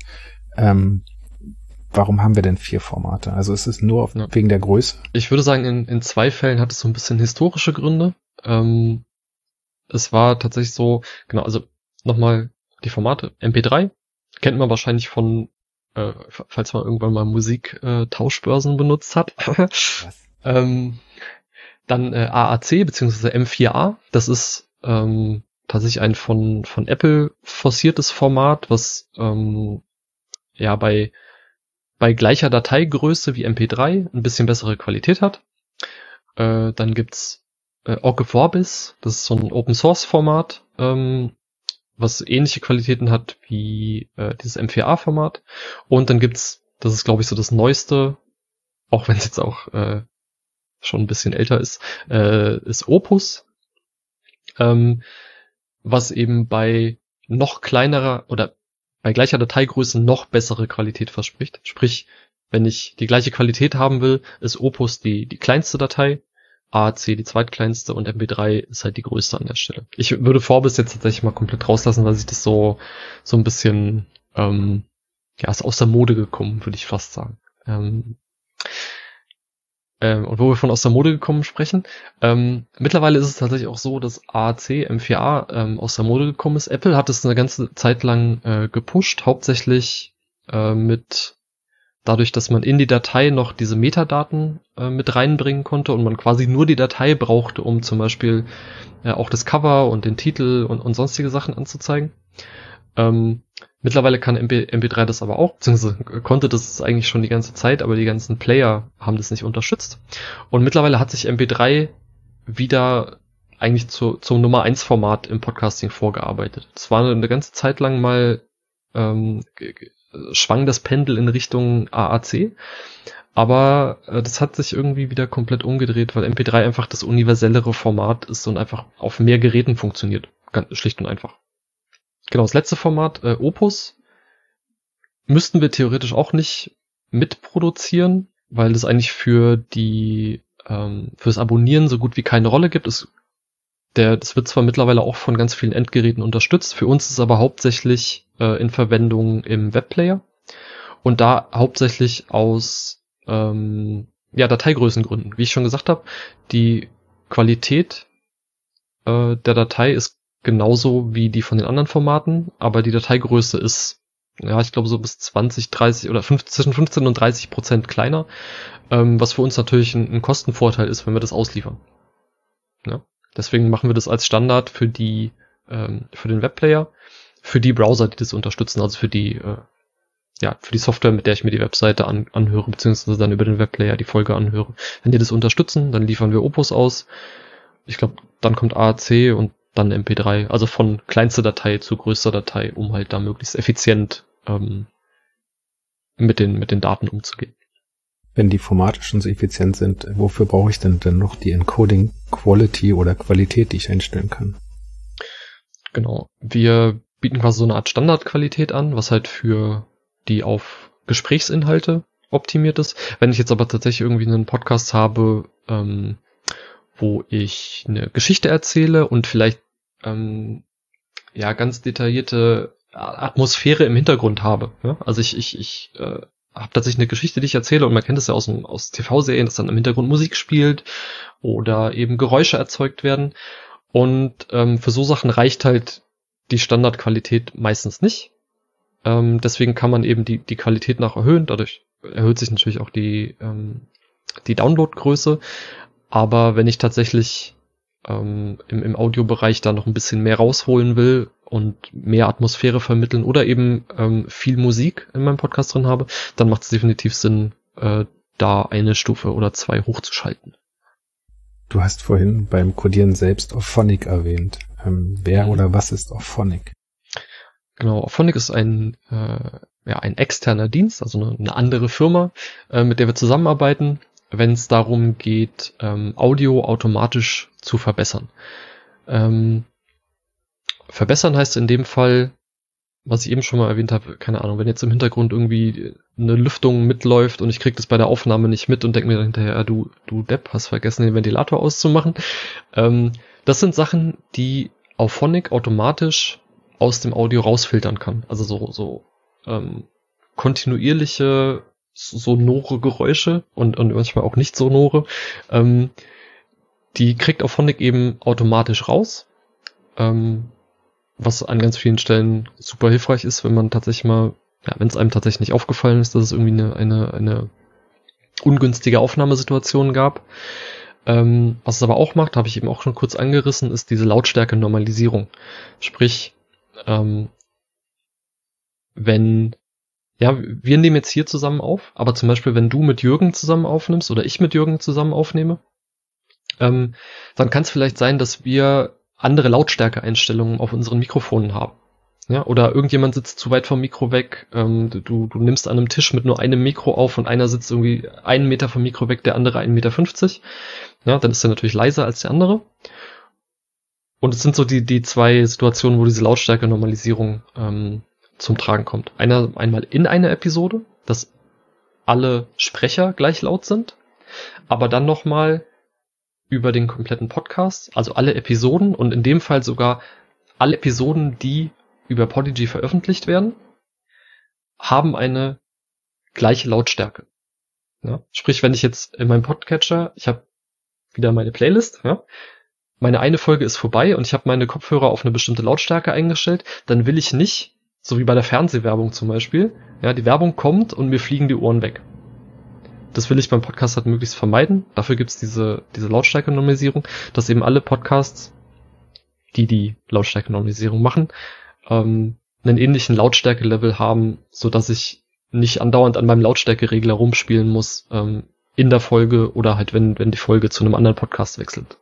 Warum haben wir denn 4 Formate? Also ist es nur wegen der Größe? Ich würde sagen, in 2 Fällen hat es so ein bisschen historische Gründe. Es war tatsächlich so, genau, also nochmal die Formate. MP3 kennt man wahrscheinlich von, falls man irgendwann mal Musik-Tauschbörsen benutzt hat. Was? Dann AAC bzw. M4A. Das ist tatsächlich ein von Apple forciertes Format, was bei gleicher Dateigröße wie MP3 ein bisschen bessere Qualität hat. Dann gibt's Ogg Vorbis, das ist so ein Open-Source-Format, was ähnliche Qualitäten hat wie dieses M4A-Format. Und dann gibt's, das ist glaube ich so das Neueste, auch wenn es jetzt auch schon ein bisschen älter ist Opus, was eben bei noch kleinerer oder bei gleicher Dateigröße noch bessere Qualität verspricht. Sprich, wenn ich die gleiche Qualität haben will, ist Opus die kleinste Datei, AAC die zweitkleinste und MP3 ist halt die größte an der Stelle. Ich würde Vorbis jetzt tatsächlich mal komplett rauslassen, weil sich das so ein bisschen, ist aus der Mode gekommen, würde ich fast sagen. Und wo wir von aus der Mode gekommen sprechen, mittlerweile ist es tatsächlich auch so, dass AAC, M4A aus der Mode gekommen ist. Apple hat es eine ganze Zeit lang gepusht, hauptsächlich dadurch, dass man in die Datei noch diese Metadaten mit reinbringen konnte und man quasi nur die Datei brauchte, um zum Beispiel auch das Cover und den Titel und sonstige Sachen anzuzeigen. Mittlerweile kann MP3 das aber auch, beziehungsweise konnte das eigentlich schon die ganze Zeit, aber die ganzen Player haben das nicht unterstützt. Und mittlerweile hat sich MP3 wieder eigentlich zum Nummer 1 Format im Podcasting vorgearbeitet. Es war eine ganze Zeit lang mal schwang das Pendel in Richtung AAC, aber das hat sich irgendwie wieder komplett umgedreht, weil MP3 einfach das universellere Format ist und einfach auf mehr Geräten funktioniert. Ganz schlicht und einfach. Genau, das letzte Format, Opus, müssten wir theoretisch auch nicht mitproduzieren, weil das eigentlich fürs Abonnieren so gut wie keine Rolle gibt. Das wird zwar mittlerweile auch von ganz vielen Endgeräten unterstützt, für uns ist es aber hauptsächlich in Verwendung im Webplayer und da hauptsächlich aus Dateigrößengründen. Wie ich schon gesagt habe, die Qualität der Datei ist genauso wie die von den anderen Formaten, aber die Dateigröße ist, ich glaube so bis 20, 30 oder zwischen 15 und 30% kleiner, was für uns natürlich ein Kostenvorteil ist, wenn wir das ausliefern. Ja. Deswegen machen wir das als Standard für den Webplayer, für die Browser, die das unterstützen, also für die Software, mit der ich mir die Webseite anhöre, beziehungsweise dann über den Webplayer die Folge anhöre. Wenn die das unterstützen, dann liefern wir Opus aus. Ich glaube, dann kommt AAC und dann MP3, also von kleinster Datei zu größter Datei, um halt da möglichst effizient mit den Daten umzugehen. Wenn die Formate schon so effizient sind, wofür brauche ich denn noch die Encoding Quality oder Qualität, die ich einstellen kann? Genau. Wir bieten quasi so eine Art Standardqualität an, was halt für die auf Gesprächsinhalte optimiert ist. Wenn ich jetzt aber tatsächlich irgendwie einen Podcast habe, wo ich eine Geschichte erzähle und vielleicht ganz detaillierte Atmosphäre im Hintergrund habe. Ja? Also ich habe tatsächlich eine Geschichte, die ich erzähle und man kennt es ja aus TV-Serien, dass dann im Hintergrund Musik spielt oder eben Geräusche erzeugt werden. Und für so Sachen reicht halt die Standardqualität meistens nicht. Deswegen kann man eben die Qualität nach erhöhen. Dadurch erhöht sich natürlich auch die Downloadgröße. Aber wenn ich tatsächlich im Audiobereich da noch ein bisschen mehr rausholen will und mehr Atmosphäre vermitteln oder eben viel Musik in meinem Podcast drin habe, dann macht es definitiv Sinn, da eine Stufe oder 2 hochzuschalten. Du hast vorhin beim Codieren selbst Auphonic erwähnt. Wer oder was ist Auphonic? Genau, Auphonic ist ein externer Dienst, also eine andere Firma, mit der wir zusammenarbeiten, wenn es darum geht, Audio automatisch zu verbessern. Verbessern heißt in dem Fall, was ich eben schon mal erwähnt habe, keine Ahnung, wenn jetzt im Hintergrund irgendwie eine Lüftung mitläuft und ich kriege das bei der Aufnahme nicht mit und denke mir dann hinterher, du Depp, hast vergessen, den Ventilator auszumachen. Das sind Sachen, die Auphonic automatisch aus dem Audio rausfiltern kann. Also so kontinuierliche sonore Geräusche und manchmal auch nicht sonore, die kriegt Auphonic eben automatisch raus, was an ganz vielen Stellen super hilfreich ist, wenn man tatsächlich mal, wenn es einem tatsächlich nicht aufgefallen ist, dass es irgendwie eine ungünstige Aufnahmesituation gab. Was es aber auch macht, habe ich eben auch schon kurz angerissen, ist diese Lautstärke-Normalisierung. Sprich, wenn wir nehmen jetzt hier zusammen auf, aber zum Beispiel, wenn du mit Jürgen zusammen aufnimmst oder ich mit Jürgen zusammen aufnehme, dann kann es vielleicht sein, dass wir andere Lautstärkeeinstellungen auf unseren Mikrofonen haben. Ja, oder irgendjemand sitzt zu weit vom Mikro weg, du nimmst an einem Tisch mit nur einem Mikro auf und einer sitzt irgendwie 1 Meter vom Mikro weg, der andere 1,50 Meter. Ja, dann ist er natürlich leiser als der andere. Und es sind so die 2 Situationen, wo diese Lautstärke-Normalisierung zum Tragen kommt. Einmal in einer Episode, dass alle Sprecher gleich laut sind, aber dann nochmal über den kompletten Podcast, also alle Episoden und in dem Fall sogar alle Episoden, die über Podigy veröffentlicht werden, haben eine gleiche Lautstärke. Ja? Sprich, wenn ich jetzt in meinem Podcatcher, ich habe wieder meine Playlist, ja, meine eine Folge ist vorbei und ich habe meine Kopfhörer auf eine bestimmte Lautstärke eingestellt, dann will ich nicht, so wie bei der Fernsehwerbung zum Beispiel, ja, die Werbung kommt und mir fliegen die Ohren weg. Das will ich beim Podcast halt möglichst vermeiden. Dafür gibt's diese Lautstärke-Normalisierung, dass eben alle Podcasts, die Lautstärke-Normalisierung machen, einen ähnlichen Lautstärke-Level haben, so dass ich nicht andauernd an meinem Lautstärkeregler rumspielen muss in der Folge oder halt wenn die Folge zu einem anderen Podcast wechselt.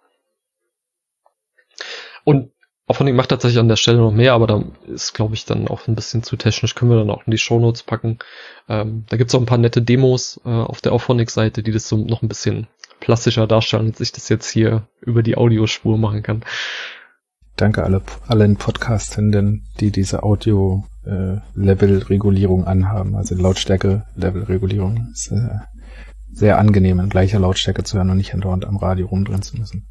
Und Auphonic macht tatsächlich an der Stelle noch mehr, aber da ist, glaube ich, dann auch ein bisschen zu technisch, können wir dann auch in die Shownotes packen. Da gibt's auch ein paar nette Demos auf der Auphonic-Seite, die das so noch ein bisschen plastischer darstellen, als ich das jetzt hier über die Audiospur machen kann. Danke allen Podcastenden, die diese Audio-Level-Regulierung anhaben, also Lautstärke-Level-Regulierung. Ist sehr angenehm, in gleicher Lautstärke zu hören und nicht andauernd am Radio rumdrehen zu müssen.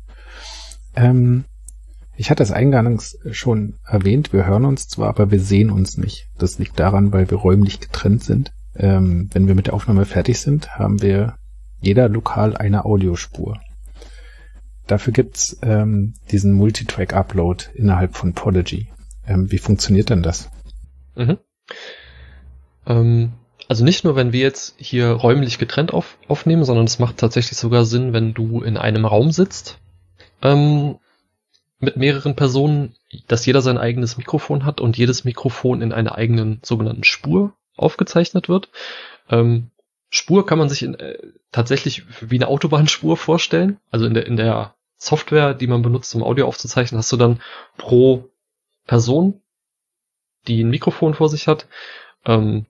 Ich hatte es eingangs schon erwähnt, wir hören uns zwar, aber wir sehen uns nicht. Das liegt daran, weil wir räumlich getrennt sind. Wenn wir mit der Aufnahme fertig sind, haben wir jeder lokal eine Audiospur. Dafür gibt's diesen Multitrack-Upload innerhalb von Podigy. Wie funktioniert denn das? Also nicht nur, wenn wir jetzt hier räumlich getrennt aufnehmen, sondern es macht tatsächlich sogar Sinn, wenn du in einem Raum sitzt mit mehreren Personen, dass jeder sein eigenes Mikrofon hat und jedes Mikrofon in einer eigenen sogenannten Spur aufgezeichnet wird. Spur kann man sich tatsächlich wie eine Autobahnspur vorstellen. Also in der Software, die man benutzt, um Audio aufzuzeichnen, hast du dann pro Person, die ein Mikrofon vor sich hat, so eine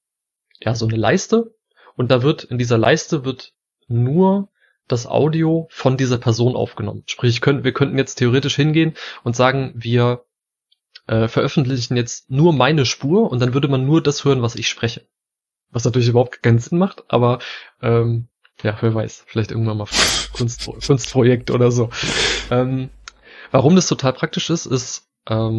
Leiste. Und in dieser Leiste wird nur das Audio von dieser Person aufgenommen. Sprich, wir könnten jetzt theoretisch hingehen und sagen, wir veröffentlichen jetzt nur meine Spur und dann würde man nur das hören, was ich spreche. Was natürlich überhaupt keinen Sinn macht, aber wer weiß, vielleicht irgendwann mal Kunstprojekt oder so. Warum das total praktisch ist,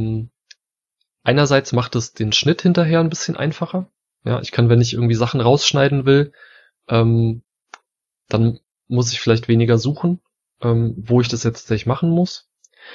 einerseits macht es den Schnitt hinterher ein bisschen einfacher. Ja, ich kann, wenn ich irgendwie Sachen rausschneiden will, dann muss ich vielleicht weniger suchen, wo ich das jetzt tatsächlich machen muss.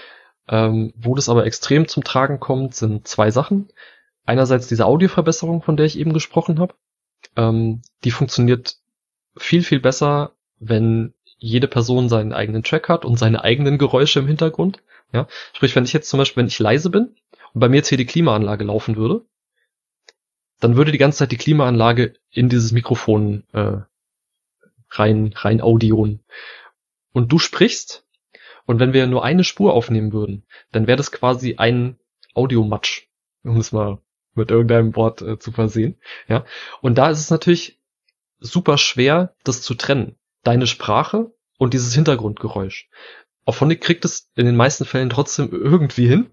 Wo das aber extrem zum Tragen kommt, sind 2 Sachen. Einerseits diese Audioverbesserung, von der ich eben gesprochen habe. Die funktioniert viel, viel besser, wenn jede Person seinen eigenen Track hat und seine eigenen Geräusche im Hintergrund. Ja? Sprich, wenn ich jetzt zum Beispiel, wenn ich leise bin und bei mir jetzt hier die Klimaanlage laufen würde, dann würde die ganze Zeit die Klimaanlage in dieses Mikrofon rein audioen. Und du sprichst, und wenn wir nur eine Spur aufnehmen würden, dann wäre das quasi ein Audiomatsch, um es mal mit irgendeinem Wort zu versehen. Ja? Und da ist es natürlich super schwer, das zu trennen. Deine Sprache und dieses Hintergrundgeräusch. Auphonic kriegt es in den meisten Fällen trotzdem irgendwie hin.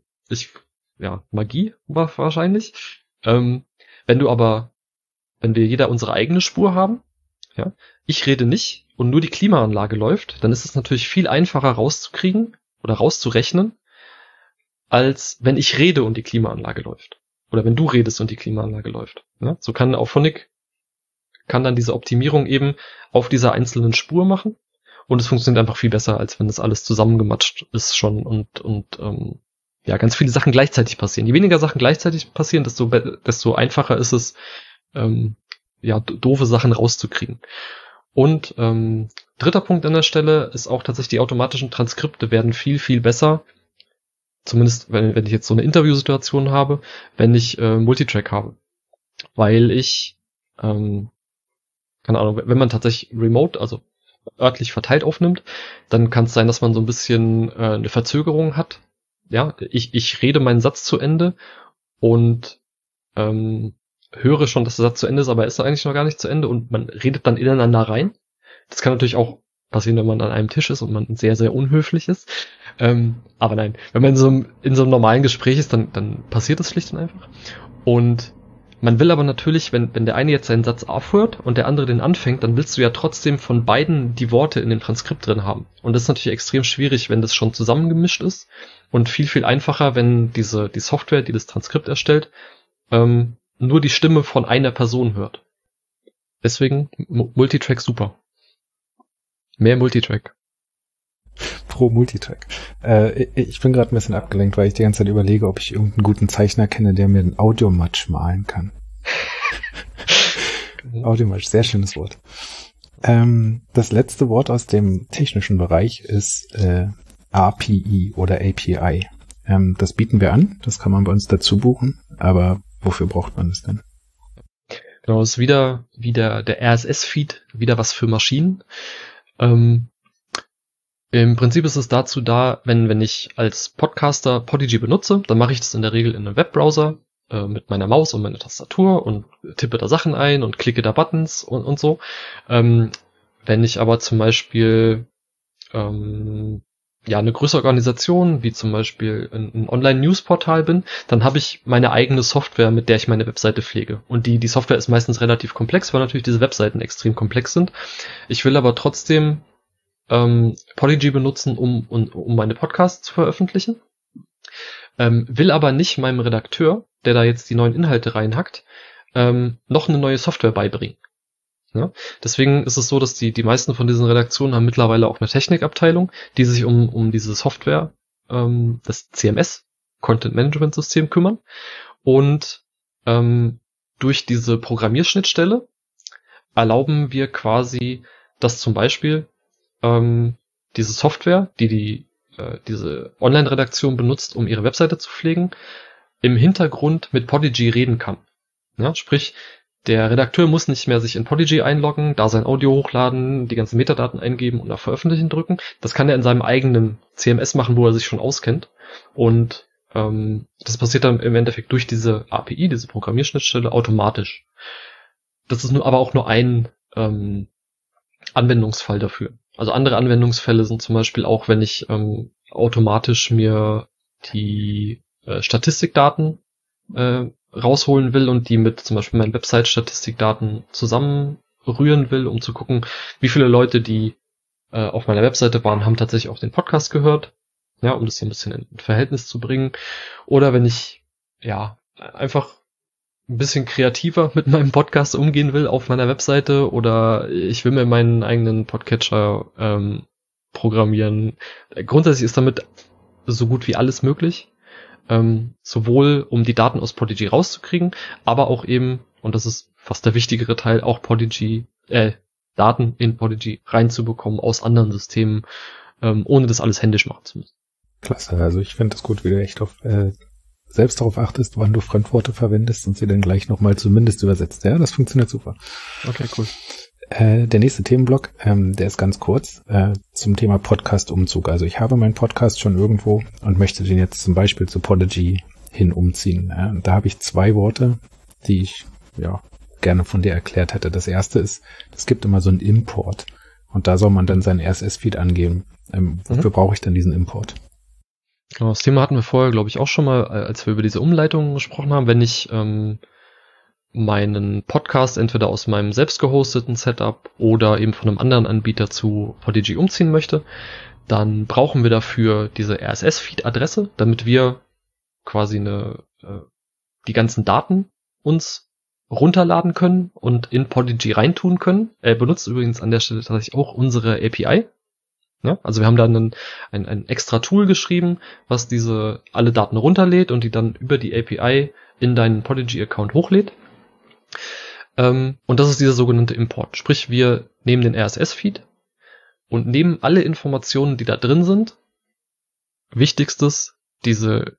Magie war wahrscheinlich. Wenn wir jeder unsere eigene Spur haben, ja, ich rede nicht und nur die Klimaanlage läuft, dann ist es natürlich viel einfacher rauszukriegen oder rauszurechnen, als wenn ich rede und die Klimaanlage läuft. Oder wenn du redest und die Klimaanlage läuft. Ja, so kann Auphonic dann diese Optimierung eben auf dieser einzelnen Spur machen und es funktioniert einfach viel besser, als wenn das alles zusammengematscht ist schon und ganz viele Sachen gleichzeitig passieren. Je weniger Sachen gleichzeitig passieren, desto einfacher ist es, doofe Sachen rauszukriegen. Und 3. Punkt an der Stelle ist auch tatsächlich, die automatischen Transkripte werden viel, viel besser, zumindest wenn ich jetzt so eine Interviewsituation habe, wenn ich Multitrack habe. Weil ich keine Ahnung, wenn man tatsächlich remote, also örtlich verteilt aufnimmt, dann kann es sein, dass man so ein bisschen eine Verzögerung hat. Ja, ich rede meinen Satz zu Ende und höre schon, dass der Satz zu Ende ist, aber er ist eigentlich noch gar nicht zu Ende und man redet dann ineinander rein. Das kann natürlich auch passieren, wenn man an einem Tisch ist und man sehr, sehr unhöflich ist. Aber nein, wenn man in so einem normalen Gespräch ist, dann passiert das schlicht und einfach. Und man will aber natürlich, wenn der eine jetzt seinen Satz aufhört und der andere den anfängt, dann willst du ja trotzdem von beiden die Worte in dem Transkript drin haben. Und das ist natürlich extrem schwierig, wenn das schon zusammengemischt ist und viel, viel einfacher, wenn die Software, die das Transkript erstellt, nur die Stimme von einer Person hört. Deswegen Multitrack super. Mehr Multitrack. Pro Multitrack. Ich bin gerade ein bisschen abgelenkt, weil ich die ganze Zeit überlege, ob ich irgendeinen guten Zeichner kenne, der mir einen Audiomatch malen kann. Audiomatch, sehr schönes Wort. Das letzte Wort aus dem technischen Bereich ist API oder API. Das bieten wir an, das kann man bei uns dazu buchen, aber wofür braucht man das denn? Genau, das ist wieder der RSS-Feed, wieder was für Maschinen. Im Prinzip ist es dazu da, wenn ich als Podcaster Podigy benutze, dann mache ich das in der Regel in einem Webbrowser mit meiner Maus und meiner Tastatur und tippe da Sachen ein und klicke da Buttons und so. Wenn ich aber zum Beispiel eine größere Organisation, wie zum Beispiel ein Online-News-Portal bin, dann habe ich meine eigene Software, mit der ich meine Webseite pflege. Und die Software ist meistens relativ komplex, weil natürlich diese Webseiten extrem komplex sind. Ich will aber trotzdem Podigy benutzen, um meine Podcasts zu veröffentlichen. Will aber nicht meinem Redakteur, der da jetzt die neuen Inhalte reinhackt, noch eine neue Software beibringen. Ja? Deswegen ist es so, dass die meisten von diesen Redaktionen haben mittlerweile auch eine Technikabteilung, die sich um diese Software, das CMS, Content Management System, kümmern. Und durch diese Programmierschnittstelle erlauben wir quasi, dass zum Beispiel diese Software, diese Online-Redaktion benutzt, um ihre Webseite zu pflegen, im Hintergrund mit Podigy reden kann. Ja, sprich, der Redakteur muss nicht mehr sich in Podigy einloggen, da sein Audio hochladen, die ganzen Metadaten eingeben und auf Veröffentlichen drücken. Das kann er in seinem eigenen CMS machen, wo er sich schon auskennt. Und das passiert dann im Endeffekt durch diese API, diese Programmierschnittstelle, automatisch. Das ist aber auch nur ein Anwendungsfall dafür. Also andere Anwendungsfälle sind zum Beispiel auch, wenn ich automatisch mir die Statistikdaten rausholen will und die mit zum Beispiel meinen Website-Statistikdaten zusammenrühren will, um zu gucken, wie viele Leute, die auf meiner Webseite waren, haben tatsächlich auch den Podcast gehört, ja, um das hier ein bisschen in Verhältnis zu bringen. Oder wenn ich einfach ein bisschen kreativer mit meinem Podcast umgehen will auf meiner Webseite oder ich will mir meinen eigenen Podcatcher programmieren. Grundsätzlich ist damit so gut wie alles möglich. Sowohl um die Daten aus Podigy rauszukriegen, aber auch eben, und das ist fast der wichtigere Teil, auch Daten in Podigy reinzubekommen aus anderen Systemen, ohne das alles händisch machen zu müssen. Klasse, also ich finde es gut, wie du echt selbst darauf achtest, wann du Fremdworte verwendest und sie dann gleich nochmal zumindest übersetzt. Ja, das funktioniert super. Okay, cool. Der nächste Themenblock, der ist ganz kurz, zum Thema Podcast-Umzug. Also ich habe meinen Podcast schon irgendwo und möchte den jetzt zum Beispiel zu Podigy hin umziehen. Und da habe ich 2 Worte, die ich gerne von dir erklärt hätte. Das erste ist, es gibt immer so einen Import und da soll man dann seinen RSS-Feed angeben. Wofür brauche ich dann diesen Import? Genau, das Thema hatten wir vorher, glaube ich, auch schon mal, als wir über diese Umleitungen gesprochen haben. Wenn ich meinen Podcast entweder aus meinem selbst gehosteten Setup oder eben von einem anderen Anbieter zu Podigy umziehen möchte, dann brauchen wir dafür diese RSS-Feed-Adresse, damit wir quasi die ganzen Daten uns runterladen können und in Podigy reintun können. Er benutzt übrigens an der Stelle tatsächlich auch unsere API. Ja, also wir haben dann ein extra Tool geschrieben, was alle Daten runterlädt und die dann über die API in deinen Podigy-Account hochlädt. Und das ist dieser sogenannte Import. Sprich, wir nehmen den RSS-Feed und nehmen alle Informationen, die da drin sind. Wichtigstes, diese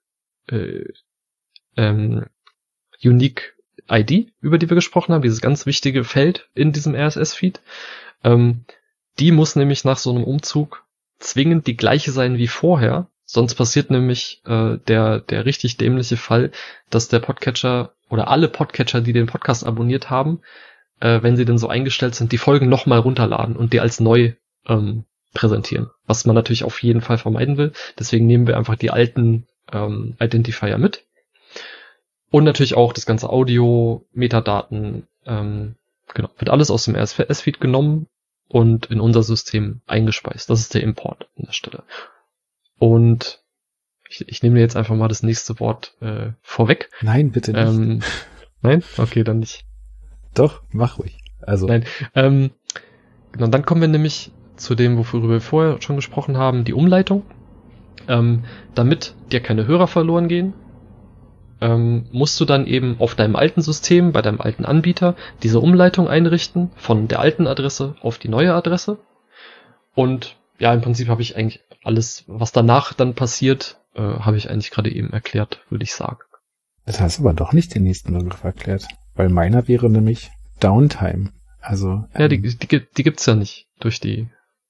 Unique ID, über die wir gesprochen haben, dieses ganz wichtige Feld in diesem RSS-Feed. Die muss nämlich nach so einem Umzug zwingend die gleiche sein wie vorher, Sonst passiert nämlich der richtig dämliche Fall, dass der Podcatcher oder alle Podcatcher, die den Podcast abonniert haben, wenn sie denn so eingestellt sind, die Folgen nochmal runterladen und die als neu präsentieren. Was man natürlich auf jeden Fall vermeiden will. Deswegen nehmen wir einfach die alten Identifier mit. Und natürlich auch das ganze Audio, Metadaten, genau, wird alles aus dem RSS-Feed genommen und in unser System eingespeist. Das ist der Import an der Stelle. Und ich nehme jetzt einfach mal das nächste Wort vorweg. Nein, bitte nicht. Nein? Okay, dann nicht. Doch, mach ruhig. Also. Nein. Genau, dann kommen wir nämlich zu dem, worüber wir vorher schon gesprochen haben, die Umleitung. Damit dir keine Hörer verloren gehen, musst du dann eben auf deinem alten System, bei deinem alten Anbieter, diese Umleitung einrichten von der alten Adresse auf die neue Adresse. Und ja, im Prinzip habe ich eigentlich alles, was danach dann passiert, habe ich eigentlich gerade eben erklärt, würde ich sagen. Das hast aber doch nicht den nächsten Begriff erklärt, weil meiner wäre nämlich Downtime. Also ja, die gibt's ja nicht durch die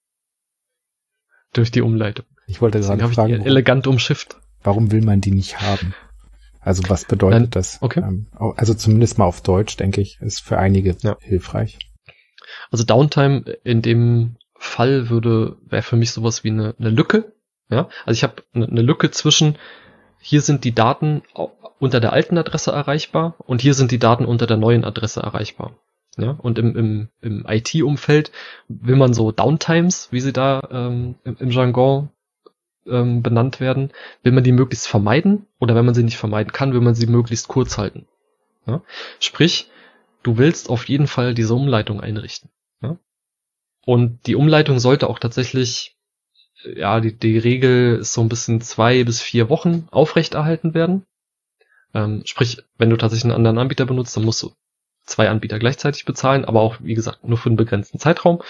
Umleitung. Ich wollte gerade fragen, elegant umschifft. Warum will man die nicht haben? Also was bedeutet das? Okay. Also zumindest mal auf Deutsch, denke ich, ist für einige hilfreich. Also Downtime in dem Fall wäre für mich sowas wie eine Lücke. Ja, also ich habe eine Lücke zwischen, hier sind die Daten unter der alten Adresse erreichbar und hier sind die Daten unter der neuen Adresse erreichbar. Ja, und im IT-Umfeld will man so Downtimes, wie sie da im Jargon benannt werden, will man die möglichst vermeiden, oder wenn man sie nicht vermeiden kann, will man sie möglichst kurz halten. Ja? Sprich, du willst auf jeden Fall diese Umleitung einrichten. Ja? Und die Umleitung sollte auch tatsächlich, ja, die Regel ist so ein bisschen 2 bis 4 Wochen aufrechterhalten werden. Sprich, wenn du tatsächlich einen anderen Anbieter benutzt, dann musst du 2 Anbieter gleichzeitig bezahlen, aber auch, wie gesagt, nur für einen begrenzten Zeitraum.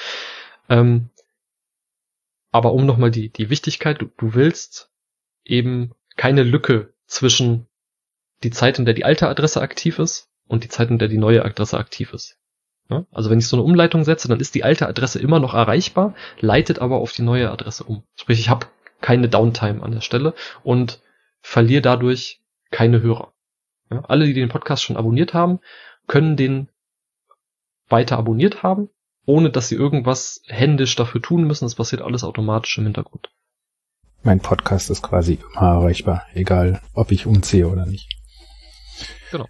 Aber um nochmal die Wichtigkeit, du willst eben keine Lücke zwischen die Zeit, in der die alte Adresse aktiv ist und die Zeit, in der die neue Adresse aktiv ist. Ja? Also wenn ich so eine Umleitung setze, dann ist die alte Adresse immer noch erreichbar, leitet aber auf die neue Adresse um. Sprich, ich habe keine Downtime an der Stelle und verliere dadurch keine Hörer. Ja? Alle, die den Podcast schon abonniert haben, können den weiter abonniert haben, ohne dass sie irgendwas händisch dafür tun müssen. Das passiert alles automatisch im Hintergrund. Mein Podcast ist quasi immer erreichbar, egal ob ich umziehe oder nicht. Genau.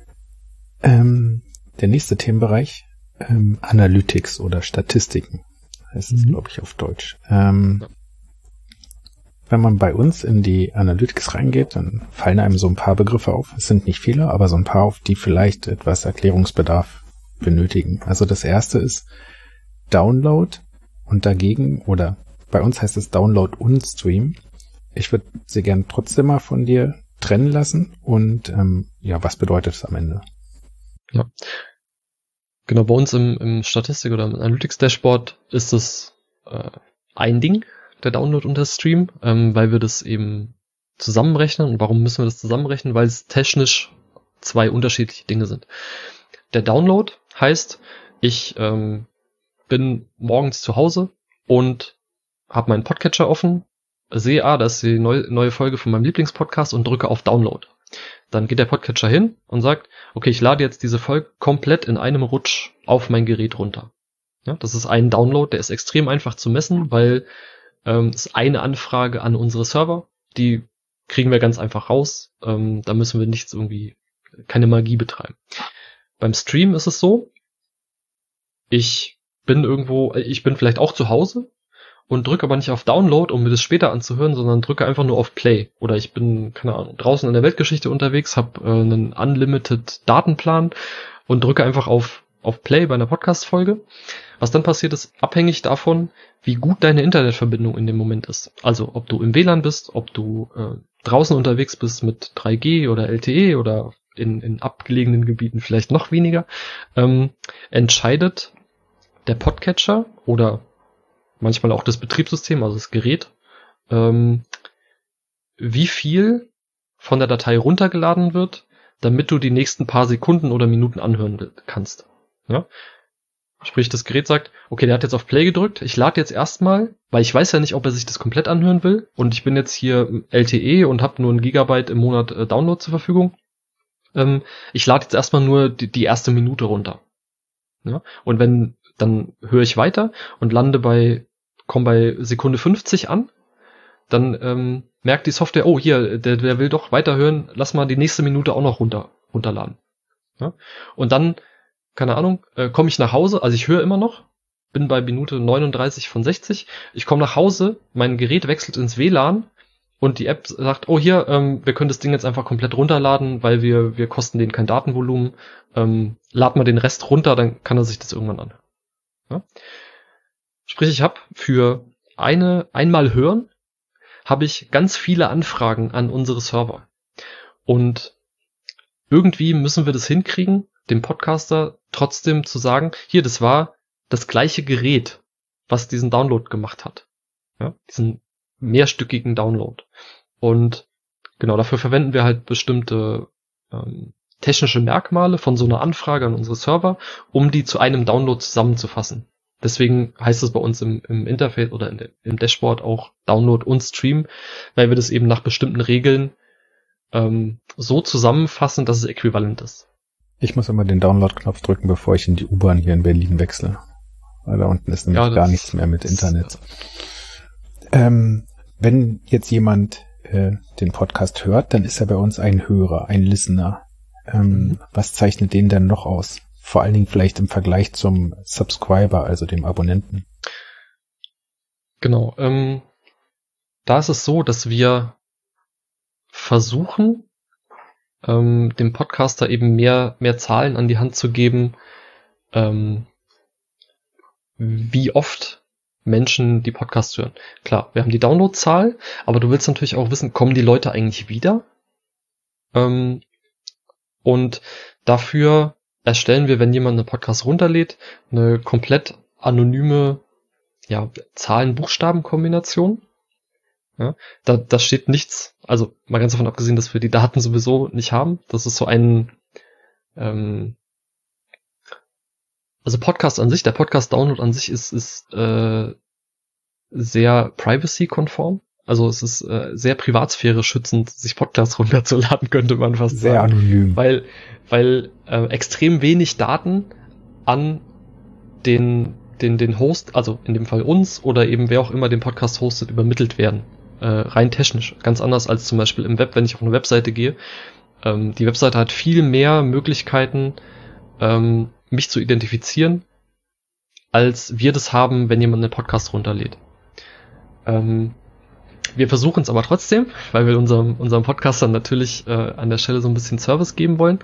Der nächste Themenbereich, Analytics oder Statistiken, heißt es, glaube ich, auf Deutsch. Wenn man bei uns in die Analytics reingeht, dann fallen einem so ein paar Begriffe auf. Es sind nicht viele, aber so ein paar auf, die vielleicht etwas Erklärungsbedarf benötigen. Also das erste ist Download und dagegen, oder bei uns heißt es Download und Stream. Ich würde sie gern trotzdem mal von dir trennen lassen und was bedeutet es am Ende? Ja, genau, bei uns im Statistik- oder im Analytics-Dashboard ist es ein Ding, der Download und der Stream, weil wir das eben zusammenrechnen. Und warum müssen wir das zusammenrechnen? Weil es technisch 2 unterschiedliche Dinge sind. Der Download heißt, ich bin morgens zu Hause und habe meinen Podcatcher offen, sehe, da ist die neue Folge von meinem Lieblingspodcast und drücke auf Download. Dann geht der Podcatcher hin und sagt, okay, ich lade jetzt diese Folge komplett in einem Rutsch auf mein Gerät runter. Ja, das ist ein Download, der ist extrem einfach zu messen, weil es ist eine Anfrage an unsere Server, die kriegen wir ganz einfach raus. Da müssen wir keine Magie betreiben. Beim Stream ist es so, ich bin vielleicht auch zu Hause und drücke aber nicht auf Download, um mir das später anzuhören, sondern drücke einfach nur auf Play. Oder ich bin, keine Ahnung, draußen in der Weltgeschichte unterwegs, habe einen Unlimited Datenplan und drücke einfach auf Play bei einer Podcast-Folge. Was dann passiert, ist abhängig davon, wie gut deine Internetverbindung in dem Moment ist. Also ob du im WLAN bist, ob du draußen unterwegs bist mit 3G oder LTE oder in abgelegenen Gebieten vielleicht noch weniger, entscheidet der Podcatcher oder manchmal auch das Betriebssystem, also das Gerät, wie viel von der Datei runtergeladen wird, damit du die nächsten paar Sekunden oder Minuten anhören kannst. Ja? Sprich, das Gerät sagt, okay, der hat jetzt auf Play gedrückt, ich lade jetzt erstmal, weil ich weiß ja nicht, ob er sich das komplett anhören will und ich bin jetzt hier LTE und habe nur 1 Gigabyte im Monat Download zur Verfügung. Ich lade jetzt erstmal nur die erste Minute runter. Ja? Und dann höre ich weiter und komme bei Sekunde 50 an, dann merkt die Software, oh hier, der will doch weiterhören, lass mal die nächste Minute auch noch runterladen. Ja? Und dann, keine Ahnung, komme ich nach Hause, also ich höre immer noch, bin bei Minute 39 von 60, ich komme nach Hause, mein Gerät wechselt ins WLAN und die App sagt, oh hier, wir können das Ding jetzt einfach komplett runterladen, weil wir kosten denen kein Datenvolumen, lad mal den Rest runter, dann kann er sich das irgendwann anhören. Ja? Sprich, ich habe für einmal hören, habe ich ganz viele Anfragen an unsere Server. Und irgendwie müssen wir das hinkriegen, dem Podcaster trotzdem zu sagen, hier, das war das gleiche Gerät, was diesen Download gemacht hat. Ja, diesen mehrstückigen Download. Und genau, dafür verwenden wir halt bestimmte technische Merkmale von so einer Anfrage an unsere Server, um die zu einem Download zusammenzufassen. Deswegen heißt es bei uns im Interface oder im Dashboard auch Download und Stream, weil wir das eben nach bestimmten Regeln so zusammenfassen, dass es äquivalent ist. Ich muss immer den Download-Knopf drücken, bevor ich in die U-Bahn hier in Berlin wechsle. Weil da unten ist nämlich gar nichts mehr mit Internet. Wenn jetzt jemand den Podcast hört, dann ist er bei uns ein Hörer, ein Listener. Was zeichnet den denn noch aus? Vor allen Dingen vielleicht im Vergleich zum Subscriber, also dem Abonnenten. Genau. Da ist es so, dass wir versuchen, dem Podcaster eben mehr Zahlen an die Hand zu geben, wie oft Menschen die Podcasts hören. Klar, wir haben die Downloadzahl, aber du willst natürlich auch wissen, kommen die Leute eigentlich wieder? Und dafür erstellen wir, wenn jemand einen Podcast runterlädt, eine komplett anonyme Zahlen-Buchstaben-Kombination. Ja, da steht nichts, also mal ganz davon abgesehen, dass wir die Daten sowieso nicht haben. Das ist so ein also Podcast an sich, der Podcast-Download an sich ist sehr privacy-konform. Also es ist sehr Privatsphäre schützend, sich Podcasts runterzuladen, könnte man fast sehr sagen. Sehr anonym. Weil extrem wenig Daten an den Host, also in dem Fall uns oder eben wer auch immer den Podcast hostet, übermittelt werden. Rein technisch. Ganz anders als zum Beispiel im Web, wenn ich auf eine Webseite gehe. Die Webseite hat viel mehr Möglichkeiten, mich zu identifizieren, als wir das haben, wenn jemand einen Podcast runterlädt. Wir versuchen es aber trotzdem, weil wir unserem Podcastern natürlich an der Stelle so ein bisschen Service geben wollen.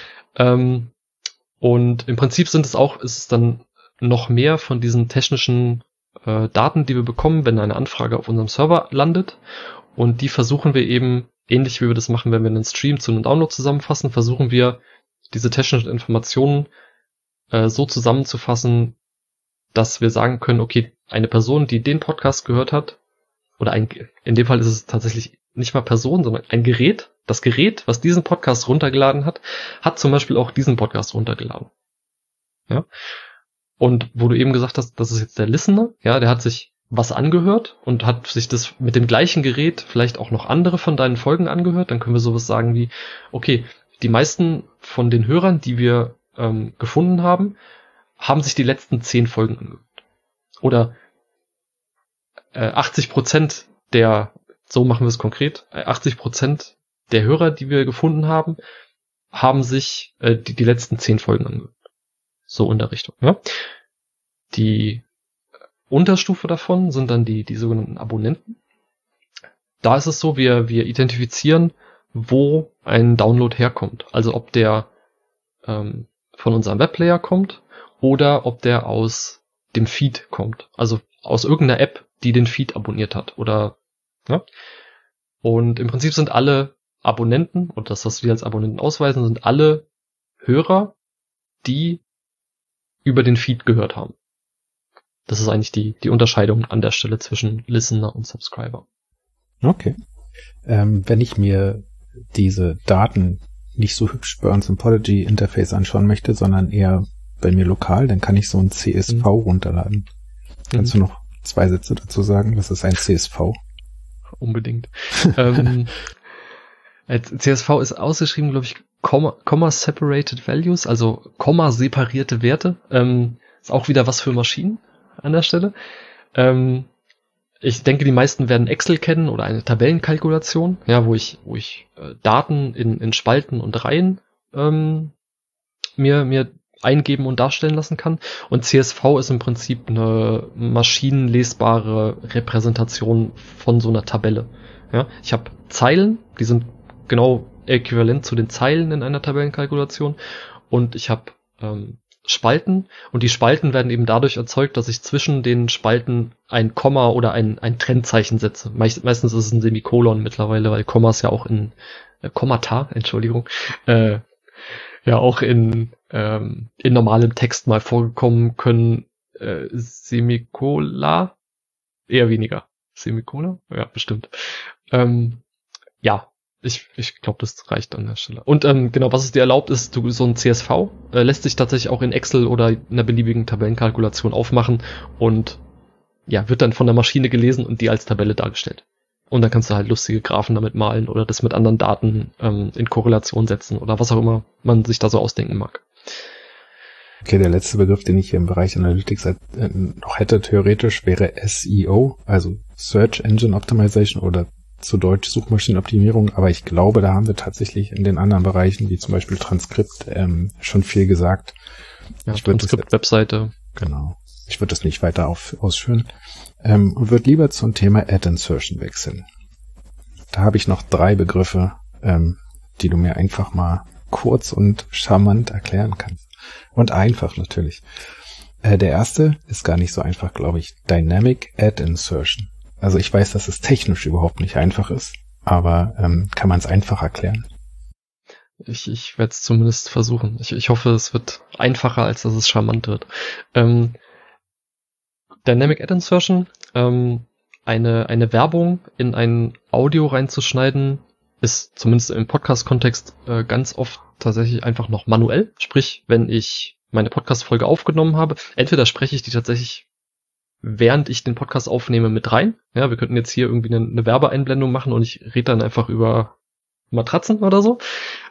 Und im Prinzip ist es dann noch mehr von diesen technischen Daten, die wir bekommen, wenn eine Anfrage auf unserem Server landet. Und die versuchen wir eben, ähnlich wie wir das machen, wenn wir einen Stream zu einem Download zusammenfassen, versuchen wir, diese technischen Informationen so zusammenzufassen, dass wir sagen können, okay, eine Person, die den Podcast gehört hat, oder in dem Fall ist es tatsächlich nicht mal Person, sondern ein Gerät, das Gerät, was diesen Podcast runtergeladen hat zum Beispiel auch diesen Podcast runtergeladen. Ja. Und wo du eben gesagt hast, das ist jetzt der Listener, ja, der hat sich was angehört und hat sich das mit dem gleichen Gerät vielleicht auch noch andere von deinen Folgen angehört, dann können wir sowas sagen wie, okay, die meisten von den Hörern, die wir gefunden haben sich die letzten 10 Folgen angehört. Oder 80% so machen wir es konkret, 80% der Hörer, die wir gefunden haben sich die letzten 10 Folgen angehört. So in der Richtung. Ja? Die Unterstufe davon sind dann die sogenannten Abonnenten. Da ist es so, wir identifizieren, wo ein Download herkommt. Also ob der von unserem Webplayer kommt oder ob der aus dem Feed kommt. Also aus irgendeiner App, die den Feed abonniert hat. Oder ja. Und im Prinzip sind alle Abonnenten, und das, was wir als Abonnenten ausweisen, sind alle Hörer, die über den Feed gehört haben. Das ist eigentlich die Unterscheidung an der Stelle zwischen Listener und Subscriber. Okay. Wenn ich mir diese Daten nicht so hübsch bei uns im Podigy-Interface anschauen möchte, sondern eher bei mir lokal, dann kann ich so ein CSV runterladen. Kannst du noch 2 Sätze dazu sagen? Was ist ein CSV? Unbedingt. CSV ist ausgeschrieben, glaube ich, Comma-Separated Values, also Komma-separierte Werte. Ist auch wieder was für Maschinen an der Stelle. Ich denke, die meisten werden Excel kennen oder eine Tabellenkalkulation, ja, wo ich Daten in Spalten und Reihen mir eingeben und darstellen lassen kann. Und CSV ist im Prinzip eine maschinenlesbare Repräsentation von so einer Tabelle. Ja, ich habe Zeilen, die sind genau äquivalent zu den Zeilen in einer Tabellenkalkulation, und ich habe Spalten, und die Spalten werden eben dadurch erzeugt, dass ich zwischen den Spalten ein Komma oder ein Trennzeichen setze. Meistens ist es ein Semikolon mittlerweile, weil Kommas ja auch in Kommata, Entschuldigung, ja auch in normalem Text mal vorgekommen können. Semikola eher weniger. Semikola? Ja, bestimmt. Ja, ich glaube, das reicht an der Stelle. Und genau, was es dir erlaubt, ist, so ein CSV lässt sich tatsächlich auch in Excel oder in einer beliebigen Tabellenkalkulation aufmachen und ja, wird dann von der Maschine gelesen und die als Tabelle dargestellt. Und dann kannst du halt lustige Graphen damit malen oder das mit anderen Daten in Korrelation setzen oder was auch immer man sich da so ausdenken mag. Okay, der letzte Begriff, den ich hier im Bereich Analytics noch hätte, theoretisch wäre SEO, also Search Engine Optimization oder zu Deutsch Suchmaschinenoptimierung, aber ich glaube, da haben wir tatsächlich in den anderen Bereichen, wie zum Beispiel Transkript, schon viel gesagt. Ja, Transkript-Webseite. Genau. Ich würde das nicht weiter ausführen. Und würde lieber zum Thema Ad-Insertion wechseln. Da habe ich noch 3 Begriffe, die du mir einfach mal kurz und charmant erklären kannst. Und einfach natürlich. Der erste ist gar nicht so einfach, glaube ich. Dynamic Ad-Insertion. Also ich weiß, dass es technisch überhaupt nicht einfach ist, aber kann man es einfach erklären? Ich werde es zumindest versuchen. Ich hoffe, es wird einfacher, als dass es charmant wird. Dynamic Ad Insertion, eine Werbung in ein Audio reinzuschneiden, ist zumindest im Podcast-Kontext ganz oft tatsächlich einfach noch manuell. Sprich, wenn ich meine Podcast-Folge aufgenommen habe, entweder spreche ich die tatsächlich, während ich den Podcast aufnehme, mit rein. Ja, wir könnten jetzt hier irgendwie eine Werbeeinblendung machen und ich rede dann einfach über Matratzen oder so.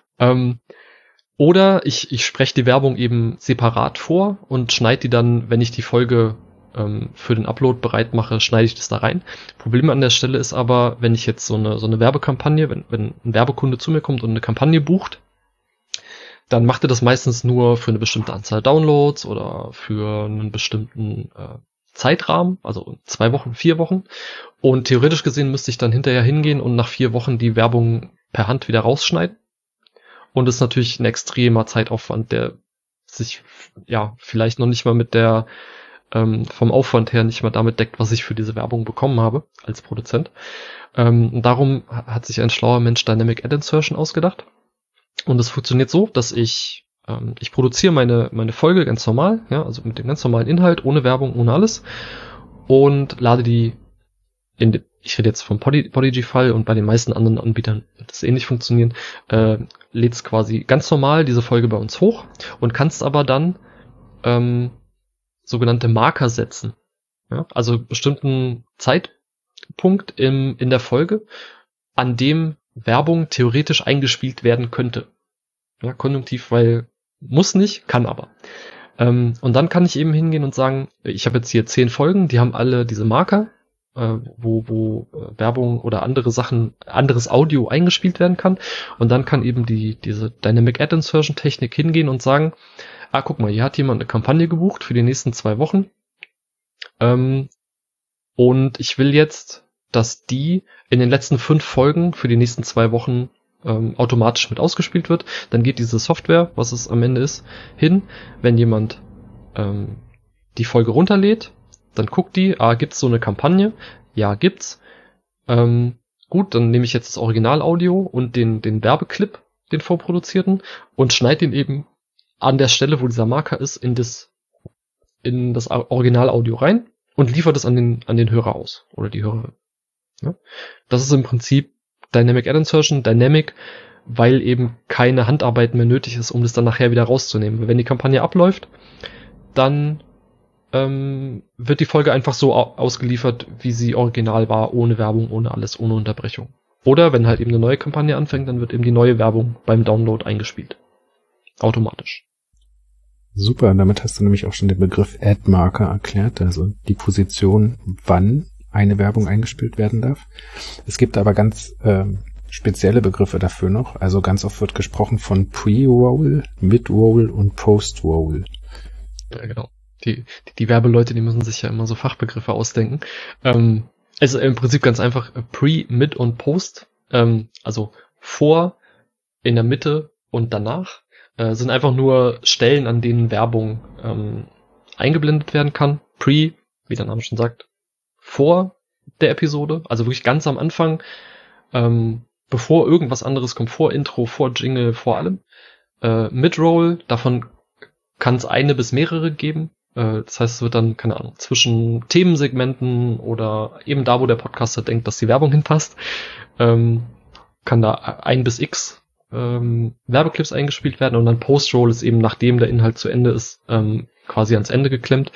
Oder ich spreche die Werbung eben separat vor und schneide die dann, wenn ich die Folge für den Upload bereit mache, schneide ich das da rein. Problem an der Stelle ist aber, wenn ich jetzt so eine Werbekampagne, wenn ein Werbekunde zu mir kommt und eine Kampagne bucht, dann macht er das meistens nur für eine bestimmte Anzahl Downloads oder für einen bestimmten Zeitrahmen, also 2 Wochen, 4 Wochen. Und theoretisch gesehen müsste ich dann hinterher hingehen und nach 4 Wochen die Werbung per Hand wieder rausschneiden. Und das ist natürlich ein extremer Zeitaufwand, der sich ja vielleicht noch nicht mal mit der vom Aufwand her nicht mal damit deckt, was ich für diese Werbung bekommen habe als Produzent. Und darum hat sich ein schlauer Mensch Dynamic Ad Insertion ausgedacht. Und es funktioniert so, dass ich produziere meine Folge ganz normal, ja, also mit dem ganz normalen Inhalt, ohne Werbung, ohne alles, und lade die ich rede jetzt vom Podigy-Fall und bei den meisten anderen Anbietern wird das ähnlich funktionieren, lädst quasi ganz normal diese Folge bei uns hoch und kannst aber dann sogenannte Marker setzen. Ja, also bestimmten Zeitpunkt in der Folge, an dem Werbung theoretisch eingespielt werden könnte. Ja, konjunktiv, weil muss nicht, kann aber. Und dann kann ich eben hingehen und sagen, ich habe jetzt hier 10 Folgen, die haben alle diese Marker, wo Werbung oder andere Sachen, anderes Audio eingespielt werden kann. Und dann kann eben diese Dynamic Ad Insertion Technik hingehen und sagen, guck mal, hier hat jemand eine Kampagne gebucht für die nächsten 2 Wochen. Und ich will jetzt, dass die in den letzten 5 Folgen für die nächsten 2 Wochen automatisch mit ausgespielt wird. Dann geht diese Software, was es am Ende ist, hin, wenn jemand die Folge runterlädt, dann guckt die, gibt's so eine Kampagne? Ja, gibt's. Gut, dann nehme ich jetzt das Originalaudio und den Werbeclip, den vorproduzierten, und schneide den eben an der Stelle, wo dieser Marker ist, in das Originalaudio rein und liefere das an den Hörer aus oder die Hörerin. Ja? Das ist im Prinzip Dynamic Ad Insertion. Dynamic, weil eben keine Handarbeit mehr nötig ist, um das dann nachher wieder rauszunehmen. Wenn die Kampagne abläuft, dann wird die Folge einfach so ausgeliefert, wie sie original war, ohne Werbung, ohne alles, ohne Unterbrechung. Oder wenn halt eben eine neue Kampagne anfängt, dann wird eben die neue Werbung beim Download eingespielt. Automatisch. Super, und damit hast du nämlich auch schon den Begriff Ad-Marker erklärt, also die Position, wann eine Werbung eingespielt werden darf. Es gibt aber ganz spezielle Begriffe dafür noch. Also ganz oft wird gesprochen von Pre-Roll, Mid-Roll und Post-Roll. Ja, genau. Die Werbeleute, die müssen sich ja immer so Fachbegriffe ausdenken. Also im Prinzip ganz einfach Pre, Mid und Post. Also vor, in der Mitte und danach sind einfach nur Stellen, an denen Werbung eingeblendet werden kann. Pre, wie der Name schon sagt, vor der Episode, also wirklich ganz am Anfang, bevor irgendwas anderes kommt, vor Intro, vor Jingle, vor allem. Mid-Roll, davon kann es eine bis mehrere geben. Das heißt, es wird dann, keine Ahnung, zwischen Themensegmenten oder eben da, wo der Podcaster denkt, dass die Werbung hinpasst, kann da 1 bis x Werbeclips eingespielt werden und dann Post-Roll ist eben, nachdem der Inhalt zu Ende ist, quasi ans Ende geklemmt.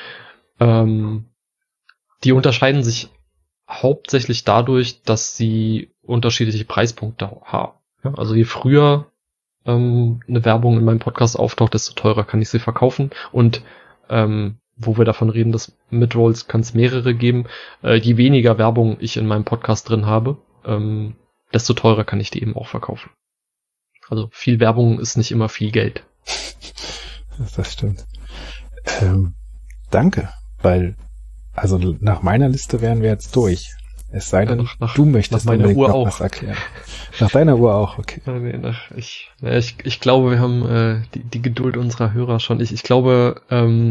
Die unterscheiden sich hauptsächlich dadurch, dass sie unterschiedliche Preispunkte haben. Ja, also je früher eine Werbung in meinem Podcast auftaucht, desto teurer kann ich sie verkaufen. Und wo wir davon reden, dass Mid-Rolls kann es mehrere geben, je weniger Werbung ich in meinem Podcast drin habe, desto teurer kann ich die eben auch verkaufen. Also viel Werbung ist nicht immer viel Geld. Das stimmt. Danke, weil also nach meiner Liste wären wir jetzt durch. Es sei denn, du möchtest nach meiner Uhr auch was erklären. Nach deiner Uhr auch, okay. Ich glaube, wir haben die Geduld unserer Hörer schon. Ich glaube,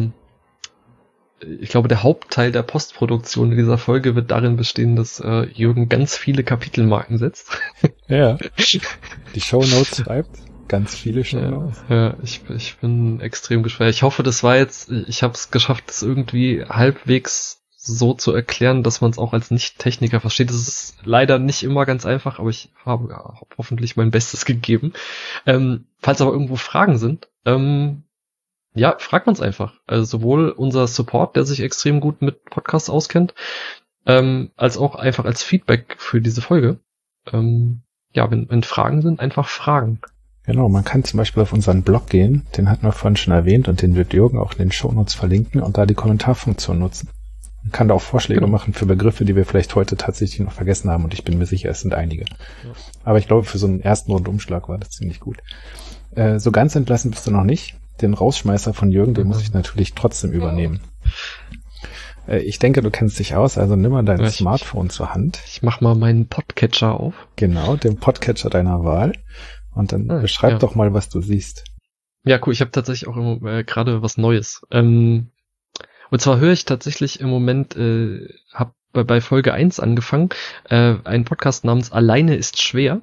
der Hauptteil der Postproduktion in dieser Folge wird darin bestehen, dass Jürgen ganz viele Kapitelmarken setzt. Ja. Die Shownotes schreibt. Ganz viele Shownotes. Ja, ich bin extrem gespannt. Ich hoffe, das war jetzt, ich habe es geschafft, das irgendwie halbwegs so zu erklären, dass man es auch als Nicht-Techniker versteht. Das ist leider nicht immer ganz einfach, aber ich habe hoffentlich mein Bestes gegeben. Falls aber irgendwo Fragen sind, ja, fragt uns einfach. Also sowohl unser Support, der sich extrem gut mit Podcasts auskennt, als auch einfach als Feedback für diese Folge. Ja, wenn Fragen sind, einfach fragen. Genau, man kann zum Beispiel auf unseren Blog gehen, den hatten wir vorhin schon erwähnt und den wird Jürgen auch in den Shownotes verlinken und da die Kommentarfunktion nutzen. Man kann da auch Vorschläge machen für Begriffe, die wir vielleicht heute tatsächlich noch vergessen haben und ich bin mir sicher, es sind einige. Ja. Aber ich glaube, für so einen ersten Rundumschlag war das ziemlich gut. So ganz entlassen bist du noch nicht. Den Rausschmeißer von Jürgen, den muss ich natürlich trotzdem übernehmen. Ich denke, du kennst dich aus, also nimm mal dein Smartphone zur Hand. Ich mach mal meinen Podcatcher auf. Genau, den Podcatcher deiner Wahl. Und dann beschreib doch mal, was du siehst. Ja, cool, ich habe tatsächlich auch gerade was Neues. Und zwar höre ich tatsächlich im Moment, habe bei Folge 1 angefangen, einen Podcast namens Alleine ist schwer.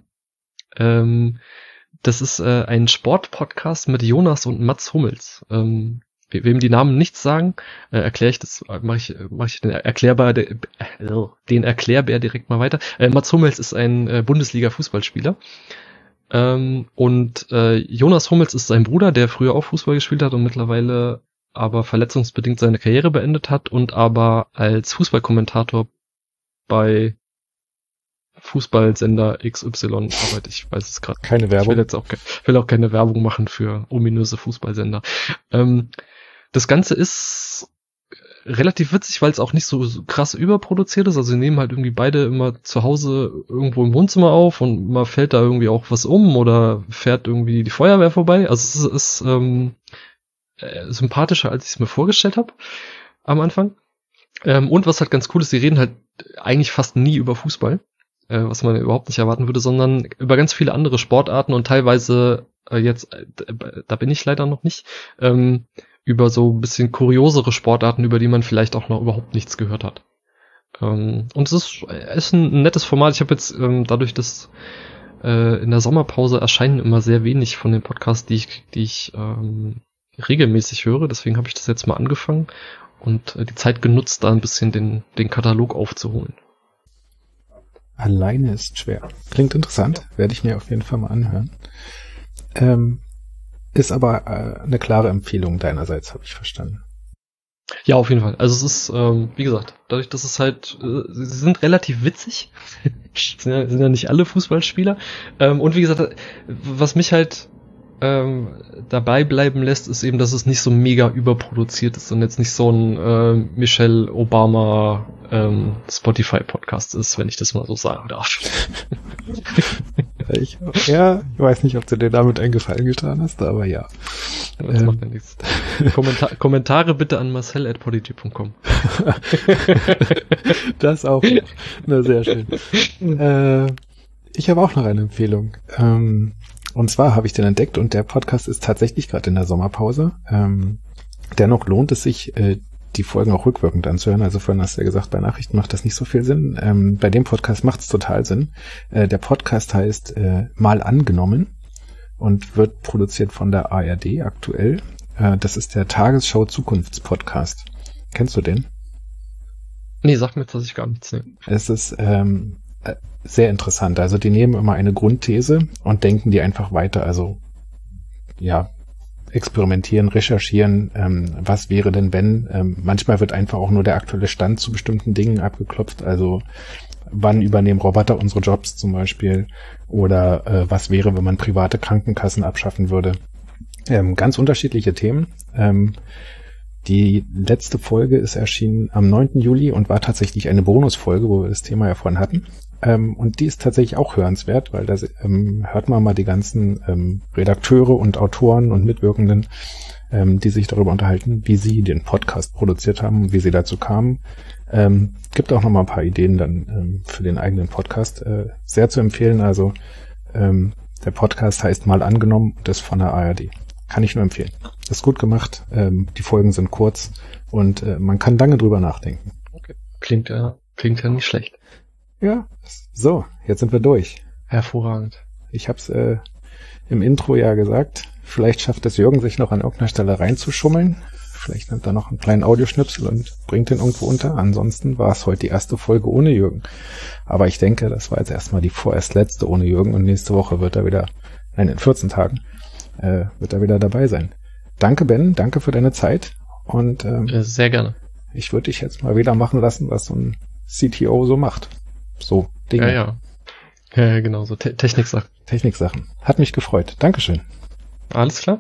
Das ist ein Sportpodcast mit Jonas und Mats Hummels. Wem die Namen nichts sagen, erkläre ich das, mache ich den Erklärbär direkt mal weiter. Mats Hummels ist ein Bundesliga-Fußballspieler. Und Jonas Hummels ist sein Bruder, der früher auch Fußball gespielt hat und mittlerweile aber verletzungsbedingt seine Karriere beendet hat und aber als Fußballkommentator bei Fußballsender XY arbeitet. Ich weiß es gerade. Keine Werbung. Ich will auch keine Werbung machen für ominöse Fußballsender. Das Ganze ist relativ witzig, weil es auch nicht so krass überproduziert ist. Also sie nehmen halt irgendwie beide immer zu Hause irgendwo im Wohnzimmer auf und mal fällt da irgendwie auch was um oder fährt irgendwie die Feuerwehr vorbei. Also es ist sympathischer, als ich es mir vorgestellt habe am Anfang. Und was halt ganz cool ist, sie reden halt eigentlich fast nie über Fußball, was man überhaupt nicht erwarten würde, sondern über ganz viele andere Sportarten und teilweise da bin ich leider noch nicht, über so ein bisschen kuriosere Sportarten, über die man vielleicht auch noch überhaupt nichts gehört hat. Und es ist ein nettes Format. Ich habe jetzt dadurch, dass in der Sommerpause erscheinen immer sehr wenig von den Podcasts, die ich regelmäßig höre. Deswegen habe ich das jetzt mal angefangen und die Zeit genutzt, da ein bisschen den Katalog aufzuholen. Alleine ist schwer. Klingt interessant, werde ich mir auf jeden Fall mal anhören. Ist aber eine klare Empfehlung deinerseits, habe ich verstanden. Ja, auf jeden Fall. Also es ist, wie gesagt, dadurch, dass es halt, sie sind relativ witzig. sind ja nicht alle Fußballspieler. Und wie gesagt, was mich halt dabei bleiben lässt, ist eben, dass es nicht so mega überproduziert ist und jetzt nicht so ein Michelle Obama Spotify-Podcast ist, wenn ich das mal so sagen darf. Ich weiß nicht, ob du dir damit einen Gefallen getan hast, aber ja. Das macht ja nichts. Kommentare bitte an marcel@podigy.com. Das auch noch. Na, sehr schön. Ich habe auch noch eine Empfehlung. Und zwar habe ich den entdeckt und der Podcast ist tatsächlich gerade in der Sommerpause. Dennoch lohnt es sich, die Folgen auch rückwirkend anzuhören. Also vorhin hast du ja gesagt, bei Nachrichten macht das nicht so viel Sinn. Bei dem Podcast macht es total Sinn. Der Podcast heißt Mal angenommen und wird produziert von der ARD aktuell. Das ist der Tagesschau Zukunftspodcast. Kennst du den? Nee, sag mir jetzt, dass ich gar nichts nehme. Es ist sehr interessant. Also die nehmen immer eine Grundthese und denken die einfach weiter. Also ja, experimentieren, recherchieren, was wäre denn wenn. Manchmal wird einfach auch nur der aktuelle Stand zu bestimmten Dingen abgeklopft. Also wann übernehmen Roboter unsere Jobs zum Beispiel? Oder was wäre, wenn man private Krankenkassen abschaffen würde? Ganz unterschiedliche Themen. Die letzte Folge ist erschienen am 9. Juli und war tatsächlich eine Bonusfolge, wo wir das Thema ja vorhin hatten. Und die ist tatsächlich auch hörenswert, weil da hört man mal die ganzen Redakteure und Autoren und Mitwirkenden, die sich darüber unterhalten, wie sie den Podcast produziert haben, wie sie dazu kamen. Gibt auch noch mal ein paar Ideen dann für den eigenen Podcast. Sehr zu empfehlen. Also der Podcast heißt Mal angenommen und ist von der ARD. Kann ich nur empfehlen. Ist gut gemacht. Die Folgen sind kurz und man kann lange drüber nachdenken. Okay. Klingt ja nicht schlecht. Ja, so, jetzt sind wir durch. Hervorragend. Ich hab's im Intro ja gesagt. Vielleicht schafft es Jürgen, sich noch an irgendeiner Stelle reinzuschummeln. Vielleicht nimmt er noch einen kleinen Audioschnipsel und bringt den irgendwo unter. Ansonsten war es heute die erste Folge ohne Jürgen. Aber ich denke, das war jetzt erstmal die vorerst letzte ohne Jürgen und nächste Woche wird er wieder, in 14 Tagen, wird er wieder dabei sein. Danke, Ben, danke für deine Zeit und sehr gerne. Ich würde dich jetzt mal wieder machen lassen, was so ein CTO so macht. So Dinge. Ja, genau, so Techniksachen. Techniksachen. Hat mich gefreut. Dankeschön. Alles klar.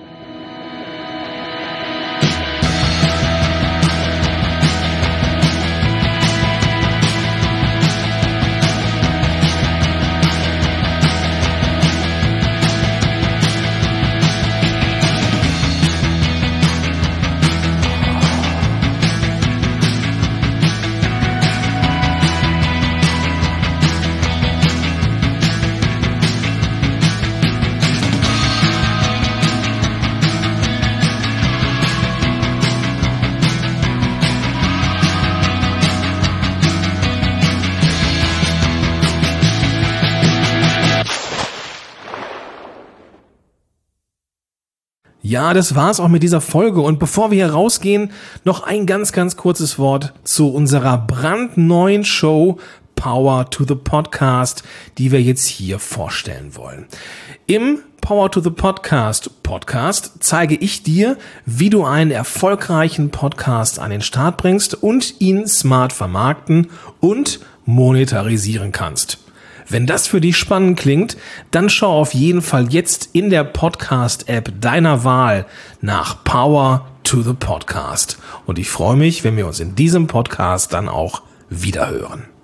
Ja, das war's auch mit dieser Folge. Und bevor wir hier rausgehen, noch ein ganz, ganz kurzes Wort zu unserer brandneuen Show Power to the Podcast, die wir jetzt hier vorstellen wollen. Im Power to the Podcast zeige ich dir, wie du einen erfolgreichen Podcast an den Start bringst und ihn smart vermarkten und monetarisieren kannst. Wenn das für dich spannend klingt, dann schau auf jeden Fall jetzt in der Podcast-App deiner Wahl nach Power to the Podcast. Und ich freue mich, wenn wir uns in diesem Podcast dann auch wiederhören.